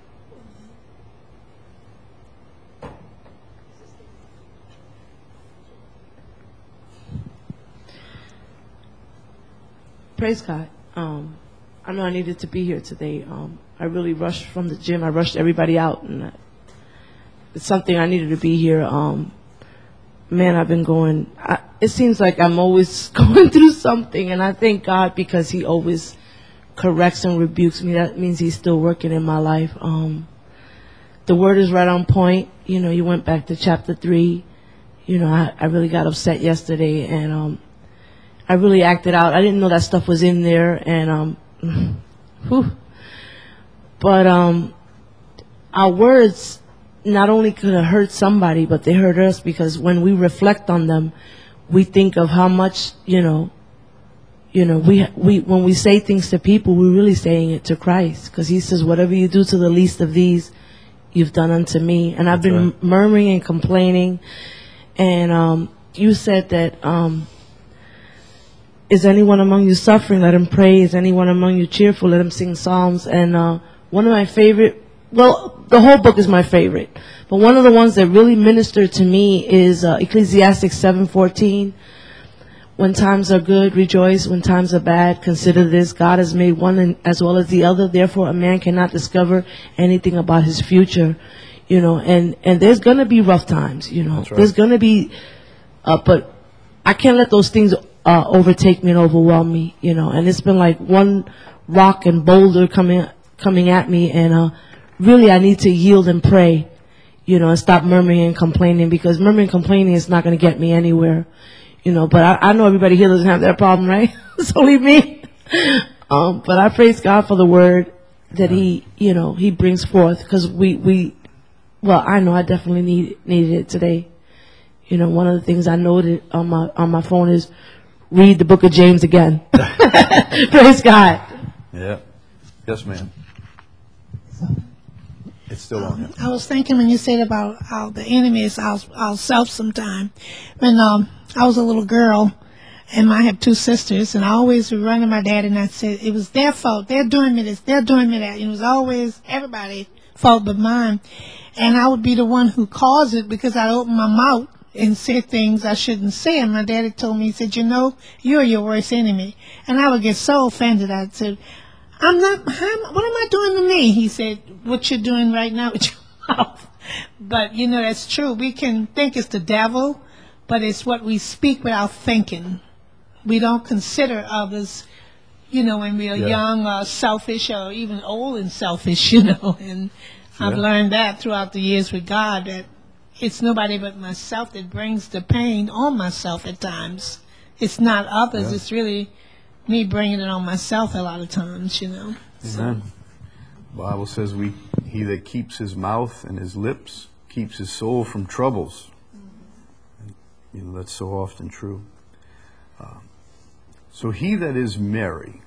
Praise God. Um, I know I needed to be here today. Um, I really rushed from the gym. I rushed everybody out, and I, it's something I needed to be here. Um, man, I've been going. I, it seems like I'm always going through something, and I thank God because He always corrects and rebukes me. That means He's still working in my life. Um, the word is right on point. You know, you went back to chapter three. You know, I, I really got upset yesterday, and um, I really acted out. I didn't know that stuff was in there, and um, whew. But um, our words not only could have hurt somebody, but they hurt us because when we reflect on them, we think of how much, you know, you know, we we when we say things to people, we're really saying it to Christ, because He says, "Whatever you do to the least of these, you've done unto me." And I've That's been right. murmuring and complaining, and um, you said that. Um, Is anyone among you suffering? Let him pray. Is anyone among you cheerful? Let him sing psalms. And uh, one of my favorite, well, the whole book is my favorite, but one of the ones that really ministered to me is uh, Ecclesiastes seven fourteen. When times are good, rejoice. When times are bad, consider this: God has made one and- as well as the other. Therefore, a man cannot discover anything about his future. You know, and and there's gonna be rough times. You know, That's right. there's gonna be, uh, but I can't let those things uh, overtake me and overwhelm me, you know. And it's been like one rock and boulder coming coming at me, and uh, really I need to yield and pray, you know, and stop murmuring and complaining, because murmuring and complaining is not going to get me anywhere, you know. But I, I know everybody here doesn't have that problem, right? It's only me. Um, but I praise God for the word that He, you know, He brings forth, because we, we, well, I know I definitely need needed it today. You know, one of the things I noted on my on my phone is read the book of James again. Praise God. Yeah. Yes, ma'am. It's still on here. I was thinking when you said about how the enemy is our, our self sometime. When um, I was a little girl, and I have two sisters, and I always would run to my dad and I said, it was their fault. They're doing me this. They're doing me that. It was always everybody's fault but mine. And I would be the one who caused it because I opened my mouth and said things I shouldn't say. And my daddy told me, he said, you know, you're your worst enemy. And I would get so offended. I said, I'm not, I'm, what am I doing to me? He said, what you're doing right now with your mouth. But, you know, that's true. We can think it's the devil, but it's what we speak without thinking. We don't consider others, you know, when we are Yeah. young or selfish or even old and selfish, you know. And I've Yeah. learned that throughout the years with God, that it's nobody but myself that brings the pain on myself at times. It's not others. Yeah. It's really me bringing it on myself a lot of times, you know. Amen. The Bible says we he that keeps his mouth and his lips keeps his soul from troubles. And, you know, that's so often true. Uh, so he that is merry,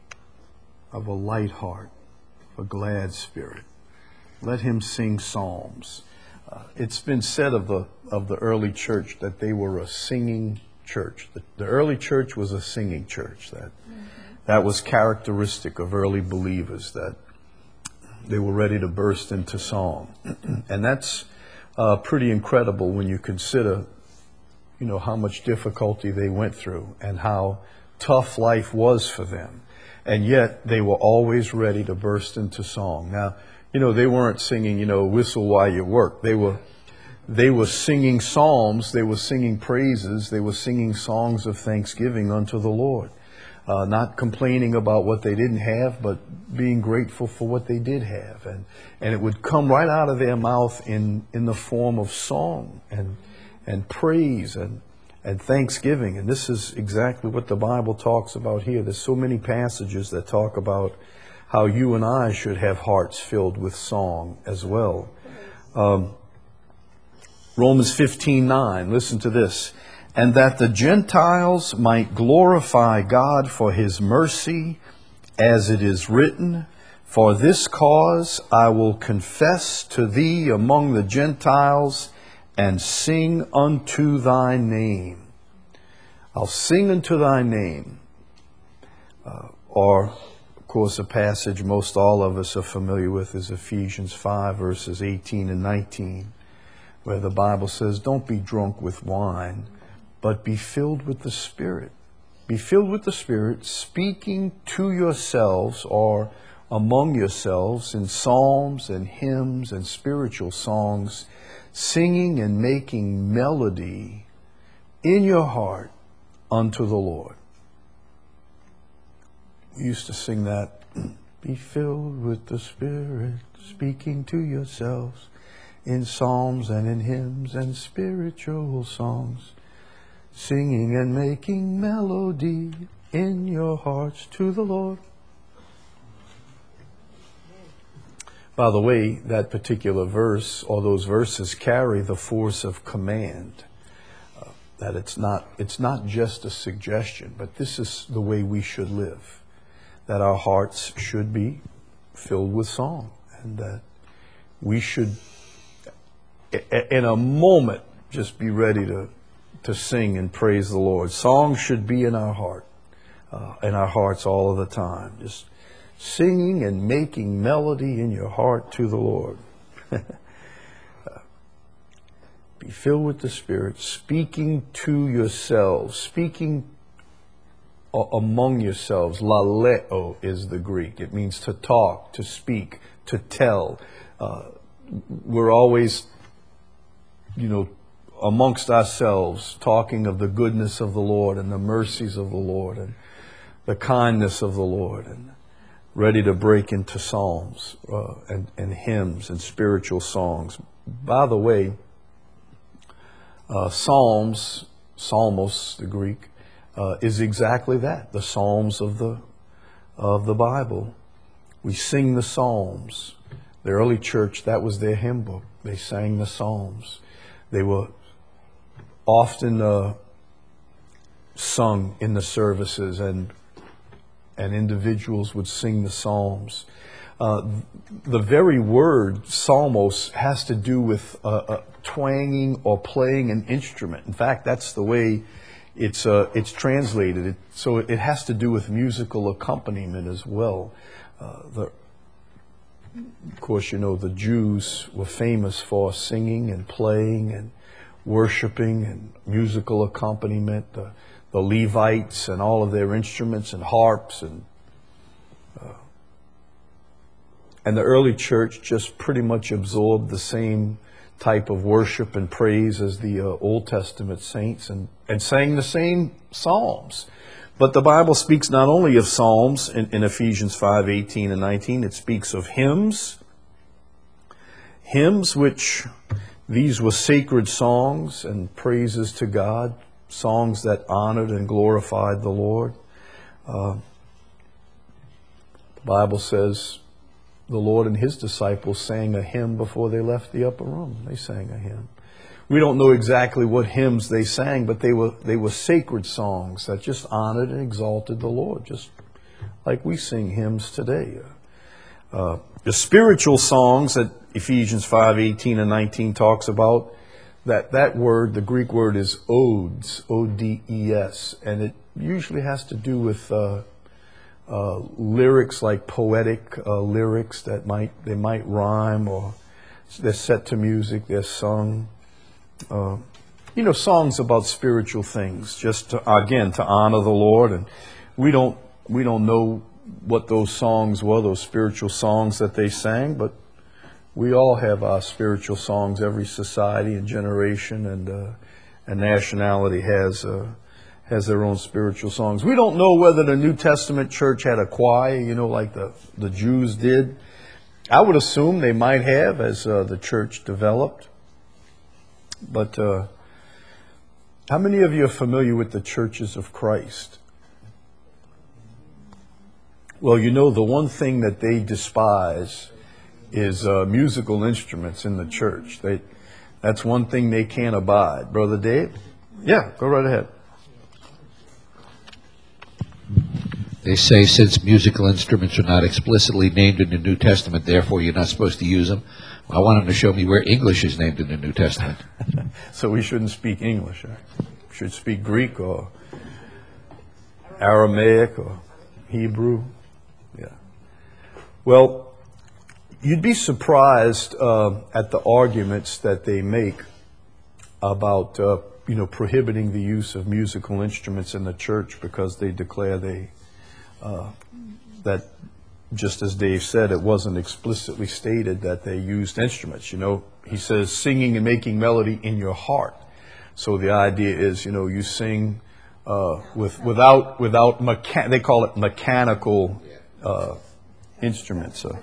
of a light heart, of a glad spirit, let him sing psalms. Uh, it's been said of the of the early church that they were a singing church. The, the early church was a singing church. That that was characteristic of early believers, that they were ready to burst into song. And that's uh, pretty incredible when you consider, you know, how much difficulty they went through and how tough life was for them. And yet they were always ready to burst into song. Now, you know, they weren't singing, you know, whistle while you work. They were they were singing psalms, they were singing praises, they were singing songs of thanksgiving unto the Lord. Uh, not complaining about what they didn't have, but being grateful for what they did have. And and it would come right out of their mouth in, in the form of song and and praise and, and thanksgiving. And this is exactly what the Bible talks about here. There's so many passages that talk about how you and I should have hearts filled with song as well. Um, Romans fifteen nine, listen to this. And that the Gentiles might glorify God for his mercy, as it is written, for this cause I will confess to thee among the Gentiles and sing unto thy name. I'll sing unto thy name. Uh, or, of course, a passage most all of us are familiar with is Ephesians five, verses eighteen and nineteen, where the Bible says, don't be drunk with wine, but be filled with the Spirit. Be filled with the Spirit, speaking to yourselves or among yourselves in psalms and hymns and spiritual songs, singing and making melody in your heart unto the Lord. We used to sing that. Be filled with the Spirit, speaking to yourselves in psalms and in hymns and spiritual songs, singing and making melody in your hearts to the Lord. By the way, that particular verse, or those verses, carry the force of command. Uh, that it's not, it's not just a suggestion, but this is the way we should live. That our hearts should be filled with song, and that we should, in a moment, just be ready to to sing and praise the Lord. Song should be in our heart, uh, in our hearts all of the time. Just singing and making melody in your heart to the Lord. uh, be filled with the Spirit, speaking to yourselves, speaking a- among yourselves. Laleo is the Greek. It means to talk, to speak, to tell. Uh, we're always, you know, amongst ourselves, talking of the goodness of the Lord and the mercies of the Lord and the kindness of the Lord, and ready to break into psalms uh, and, and hymns and spiritual songs. By the way, uh, psalms, psalmos, the Greek, uh, is exactly that, the psalms of the of the Bible. We sing the psalms. The early church, that was their hymn book. They sang the psalms. They were often uh, sung in the services, and and individuals would sing the psalms. Uh, the very word psalmos has to do with uh, uh, twanging or playing an instrument. In fact, that's the way it's uh, it's translated. It, so it has to do with musical accompaniment as well. Uh, the, of course, you know, the Jews were famous for singing and playing and worshiping and musical accompaniment. The, the Levites and all of their instruments and harps, and uh, and the early church just pretty much absorbed the same type of worship and praise as the uh, Old Testament saints, and, and sang the same psalms. But the Bible speaks not only of psalms in, in Ephesians five eighteen and nineteen, it speaks of hymns, hymns which these were sacred songs and praises to God, songs that honored and glorified the Lord. Uh, the Bible says the Lord and his disciples sang a hymn before they left the upper room. They sang a hymn. We don't know exactly what hymns they sang, but they were they were sacred songs that just honored and exalted the Lord, just like we sing hymns today. Uh, the spiritual songs that Ephesians five eighteen and nineteen talks about, that that word, the Greek word, is odes, O D E S, and it usually has to do with uh, uh, lyrics, like poetic uh, lyrics that might they might rhyme, or they're set to music, they're sung. Uh, you know, songs about spiritual things, just to, again to honor the Lord. And we don't we don't know what those songs were, those spiritual songs that they sang, but we all have our spiritual songs. Every society and generation and uh, and nationality has uh, has their own spiritual songs. We don't know whether the New Testament church had a choir, you know, like the the Jews did. I would assume they might have as uh, the church developed. But uh, how many of you are familiar with the churches of Christ? Well, you know, the one thing that they despise is uh, musical instruments in the church. They That's one thing they can't abide. Brother Dave? Yeah, go right ahead. They say since musical instruments are not explicitly named in the New Testament, therefore you're not supposed to use them. I want them to show me where English is named in the New Testament. So we shouldn't speak English. Right? We should speak Greek or Aramaic or Hebrew. Yeah. Well, you'd be surprised uh, at the arguments that they make about, uh, you know, prohibiting the use of musical instruments in the church because they declare they uh, that, just as Dave said, it wasn't explicitly stated that they used instruments. You know, he says singing and making melody in your heart. So the idea is, you know, you sing uh, with without without mecha- they call it mechanical uh, instruments. So.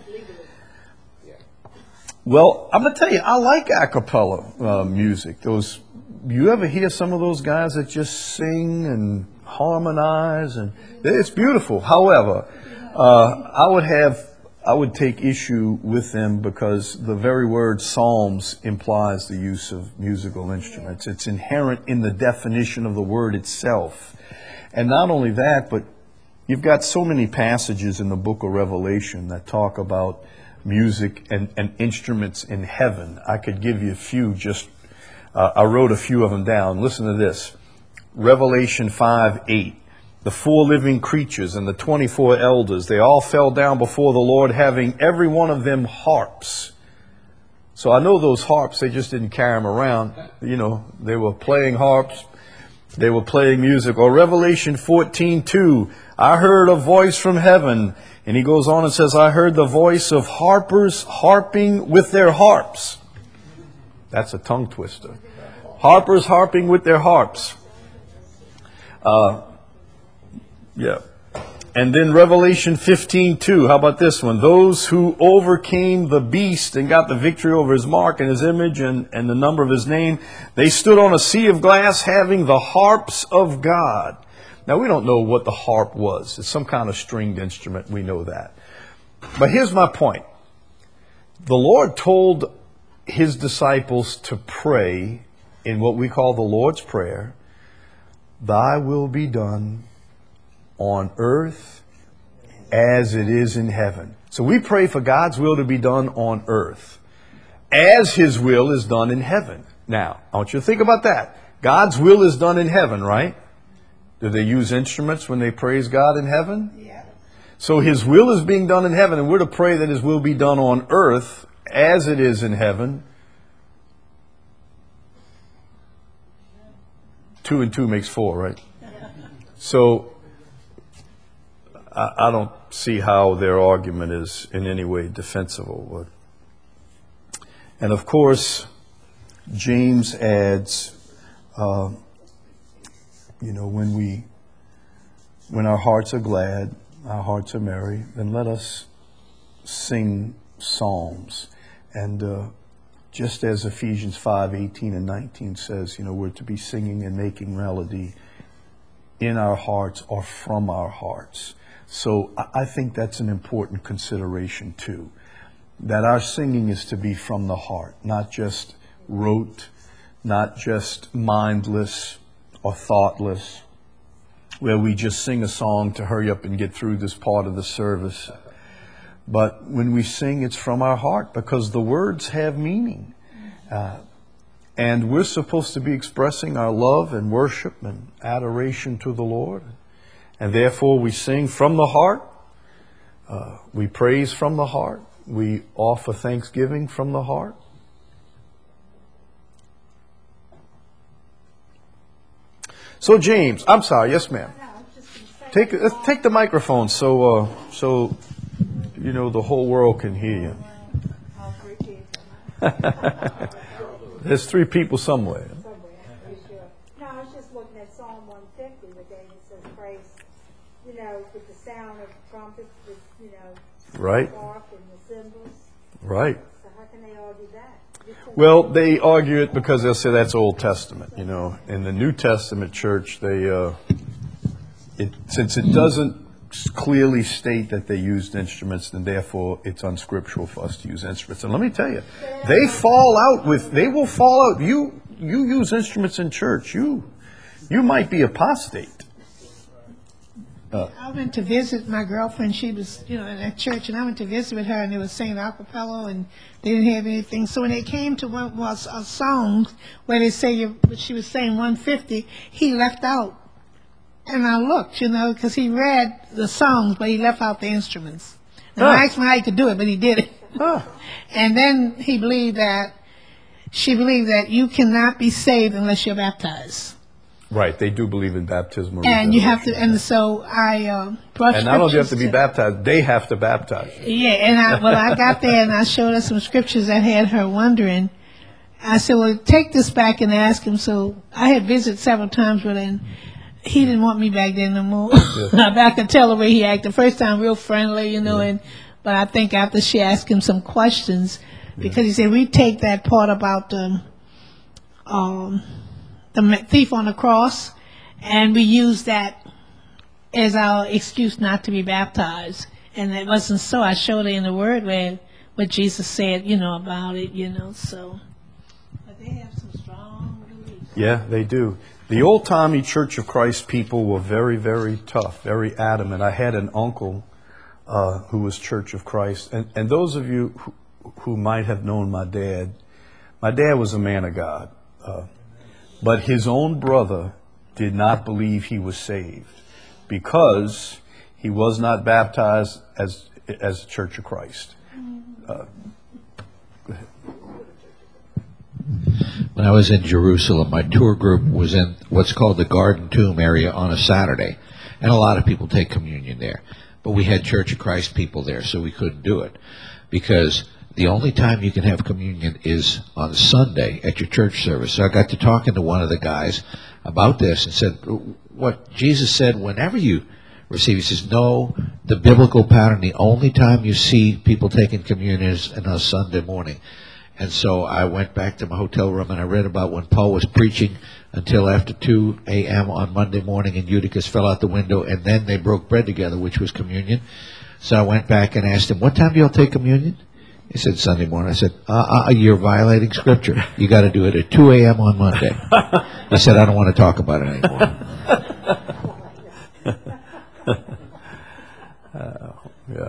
Well, I'm gonna tell you, I like a cappella uh, music. Those, you ever hear some of those guys that just sing and harmonize, and it's beautiful. However, uh, I would have, I would take issue with them because the very word psalms implies the use of musical instruments. It's inherent in the definition of the word itself, and not only that, but you've got so many passages in the book of Revelation that talk about music and, and instruments in heaven. I could give you a few, just, uh, I wrote a few of them down. Listen to this. Revelation five eight. The four living creatures and the twenty-four elders, they all fell down before the Lord, having every one of them harps. So I know those harps, they just didn't carry them around. You know, they were playing harps. They were playing music. Or Revelation fourteen two. I heard a voice from heaven. And he goes on and says, I heard the voice of harpers harping with their harps. That's a tongue twister. Harpers harping with their harps. Uh, yeah. And then Revelation fifteen two. How about this one? Those who overcame the beast and got the victory over his mark and his image and, and the number of his name, they stood on a sea of glass having the harps of God. Now, we don't know what the harp was. It's some kind of stringed instrument. We know that. But here's my point. The Lord told his disciples to pray in what we call the Lord's Prayer, Thy will be done on earth as it is in heaven. So we pray for God's will to be done on earth as his will is done in heaven. Now, I want you to think about that. God's will is done in heaven, right? Do they use instruments when they praise God in heaven? Yeah. So his will is being done in heaven, and we're to pray that his will be done on earth as it is in heaven. Two and two makes four, right? So I, I don't see how their argument is in any way defensible. But, and of course, James adds, uh, you know, when we, when our hearts are glad, our hearts are merry, then let us sing psalms. And uh, just as Ephesians five eighteen and nineteen says, you know, we're to be singing and making melody in our hearts or from our hearts. So I think that's an important consideration too, that our singing is to be from the heart, not just rote, not just mindless or thoughtless, where we just sing a song to hurry up and get through this part of the service. But when we sing, it's from our heart because the words have meaning. Uh, and we're supposed to be expressing our love and worship and adoration to the Lord. And therefore we sing from the heart. Uh, we praise from the heart. We offer thanksgiving from the heart. So James, I'm sorry, yes ma'am. Take uh, take the microphone so uh, so you know the whole world can hear you. There's three people somewhere. No, I was just looking at Psalm one fifty, where David says, "Praise, you know, with the sound of trumpets, with you know, right, the harp and the cymbals." Right. So how can they argue that? Well, they argue it because they'll say that's Old Testament. You know, in the New Testament church, they uh, it since it doesn't clearly state that they used instruments, and therefore it's unscriptural for us to use instruments. And let me tell you, they fall out with, they will fall out. You you use instruments in church, you you might be apostate. Uh, I went to visit my girlfriend. She was, you know, in that church, and I went to visit with her, and they were singing a cappella, and they didn't have anything. So when they came to one was a song where they say you, she was saying one fifty, he left out. And I looked, you know, because he read the songs, but he left out the instruments. And Huh. I asked him how he could do it, but he did it. Huh. And then he believed that, she believed that you cannot be saved unless you're baptized. Right, they do believe in baptismal And you have to, regeneration. and so I uh, brought And not only do you have to scriptures be baptized, they have to baptize you. Yeah, and I, well, I got there and I showed her some scriptures that had her wondering. I said, well, take this back and ask him. So I had visited several times with her, and he didn't want me back there no more. I could tell the way he acted. First time, real friendly, you know, and but I think after she asked him some questions, because he said, we take that part about the, um, the thief on the cross, and we use that as our excuse not to be baptized. And it wasn't so. I showed her in the Word where what Jesus said, you know, about it, you know, so. But they have some strong beliefs. Yeah, they do. The old-timey Church of Christ people were very, very tough, very adamant. I had an uncle uh, who was Church of Christ. And, and those of you who, who might have known my dad, my dad was a man of God. Uh, but his own brother did not believe he was saved because he was not baptized as as a Church of Christ. Uh, When I was in Jerusalem, my tour group was in what's called the Garden Tomb area on a Saturday, and a lot of people take communion there. But we had Church of Christ people there, so we couldn't do it because the only time you can have communion is on Sunday at your church service. So I got to talking to one of the guys about this and said, what Jesus said, whenever you receive, he says, no, the biblical pattern, the only time you see people taking communion is on a Sunday morning. And so I went back to my hotel room and I read about when Paul was preaching until after two a.m. on Monday morning and Eutychus fell out the window, and then they broke bread together, which was communion. So I went back and asked him, what time do y'all take communion? He said, Sunday morning. I said, uh, uh, you're violating Scripture. You got to do it at two a.m. on Monday. He said, I don't want to talk about it anymore. uh, yeah.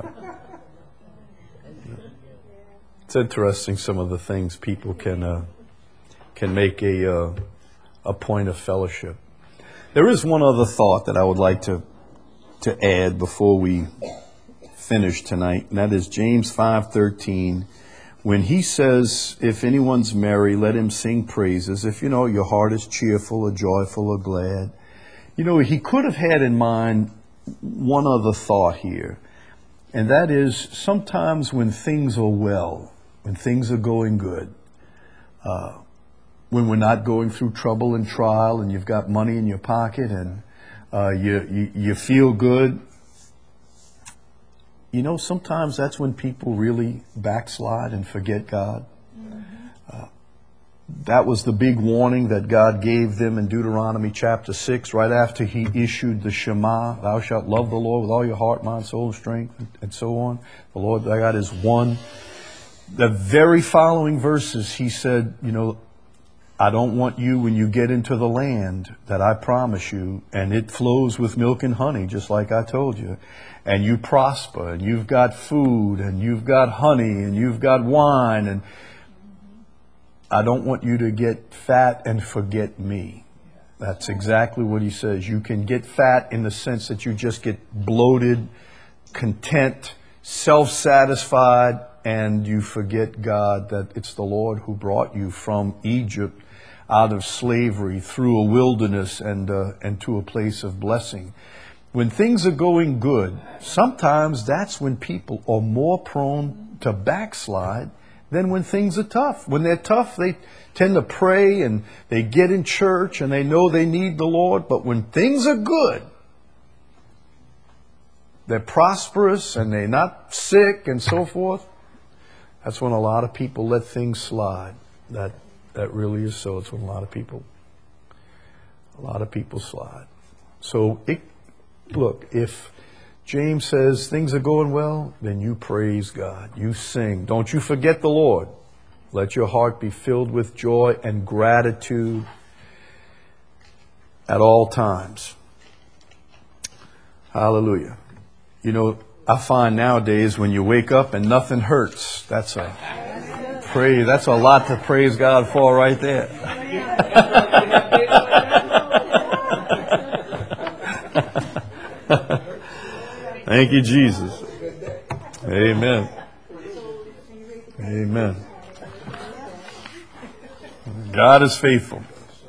It's interesting some of the things people can uh, can make a uh, a point of fellowship. There is one other thought that I would like to to add before we finish tonight, and that is James five thirteen. When he says, if anyone's merry, let him sing praises. If, you know, your heart is cheerful or joyful or glad. You know, he could have had in mind one other thought here, and that is sometimes when things are well, when things are going good, uh, when we're not going through trouble and trial and you've got money in your pocket and uh, you, you, you feel good, you know, sometimes that's when people really backslide and forget God. Mm-hmm. Uh, that was the big warning that God gave them in Deuteronomy chapter six, right after he issued the Shema, thou shalt love the Lord with all your heart, mind, soul, and strength, and so on. The Lord thy God is one. The very following verses, he said, you know, I don't want you when you get into the land that I promise you, and it flows with milk and honey, just like I told you, and you prosper, and you've got food, and you've got honey, and you've got wine, and I don't want you to get fat and forget me. That's exactly what he says. You can get fat in the sense that you just get bloated, content, self-satisfied, and you forget God, that it's the Lord who brought you from Egypt out of slavery through a wilderness and uh, and to a place of blessing. When things are going good, sometimes that's when people are more prone to backslide than when things are tough. When they're tough, they tend to pray and they get in church and they know they need the Lord. But when things are good, they're prosperous and they're not sick and so forth, that's when a lot of people let things slide. That that really is so. It's when a lot of people, a lot of people slide. So, it, look, if James says things are going well, then you praise God. You sing. Don't you forget the Lord. Let your heart be filled with joy and gratitude at all times. Hallelujah. You know, I find nowadays when you wake up and nothing hurts, that's a praise. That's a lot to praise God for right there. Thank you, Jesus. Amen. Amen. God is faithful.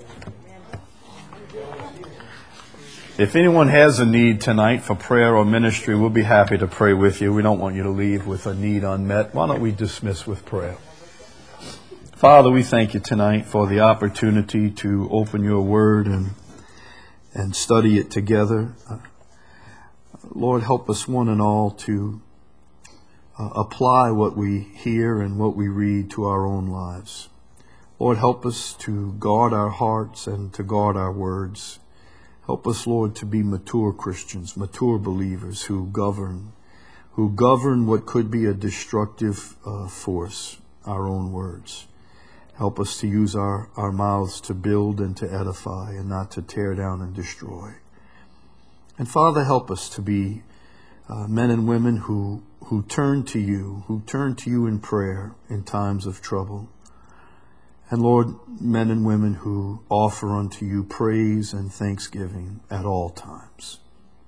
If anyone has a need tonight for prayer or ministry, we'll be happy to pray with you. We don't want you to leave with a need unmet. Why don't we dismiss with prayer? Father, we thank you tonight for the opportunity to open your word and and study it together. Uh, Lord, help us one and all to uh, apply what we hear and what we read to our own lives. Lord, help us to guard our hearts and to guard our words. Help us, Lord, to be mature Christians, mature believers who govern, who govern what could be a destructive uh, force, our own words. Help us to use our, our mouths to build and to edify and not to tear down and destroy. And Father, help us to be uh, men and women who, who turn to you, who turn to you in prayer in times of trouble. And Lord, men and women who offer unto you praise and thanksgiving at all times.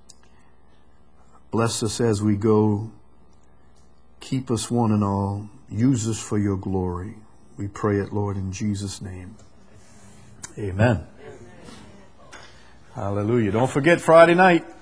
Bless us as we go. Keep us one and all. Use us for your glory. We pray it, Lord, in Jesus' name. Amen. Hallelujah. Don't forget Friday night.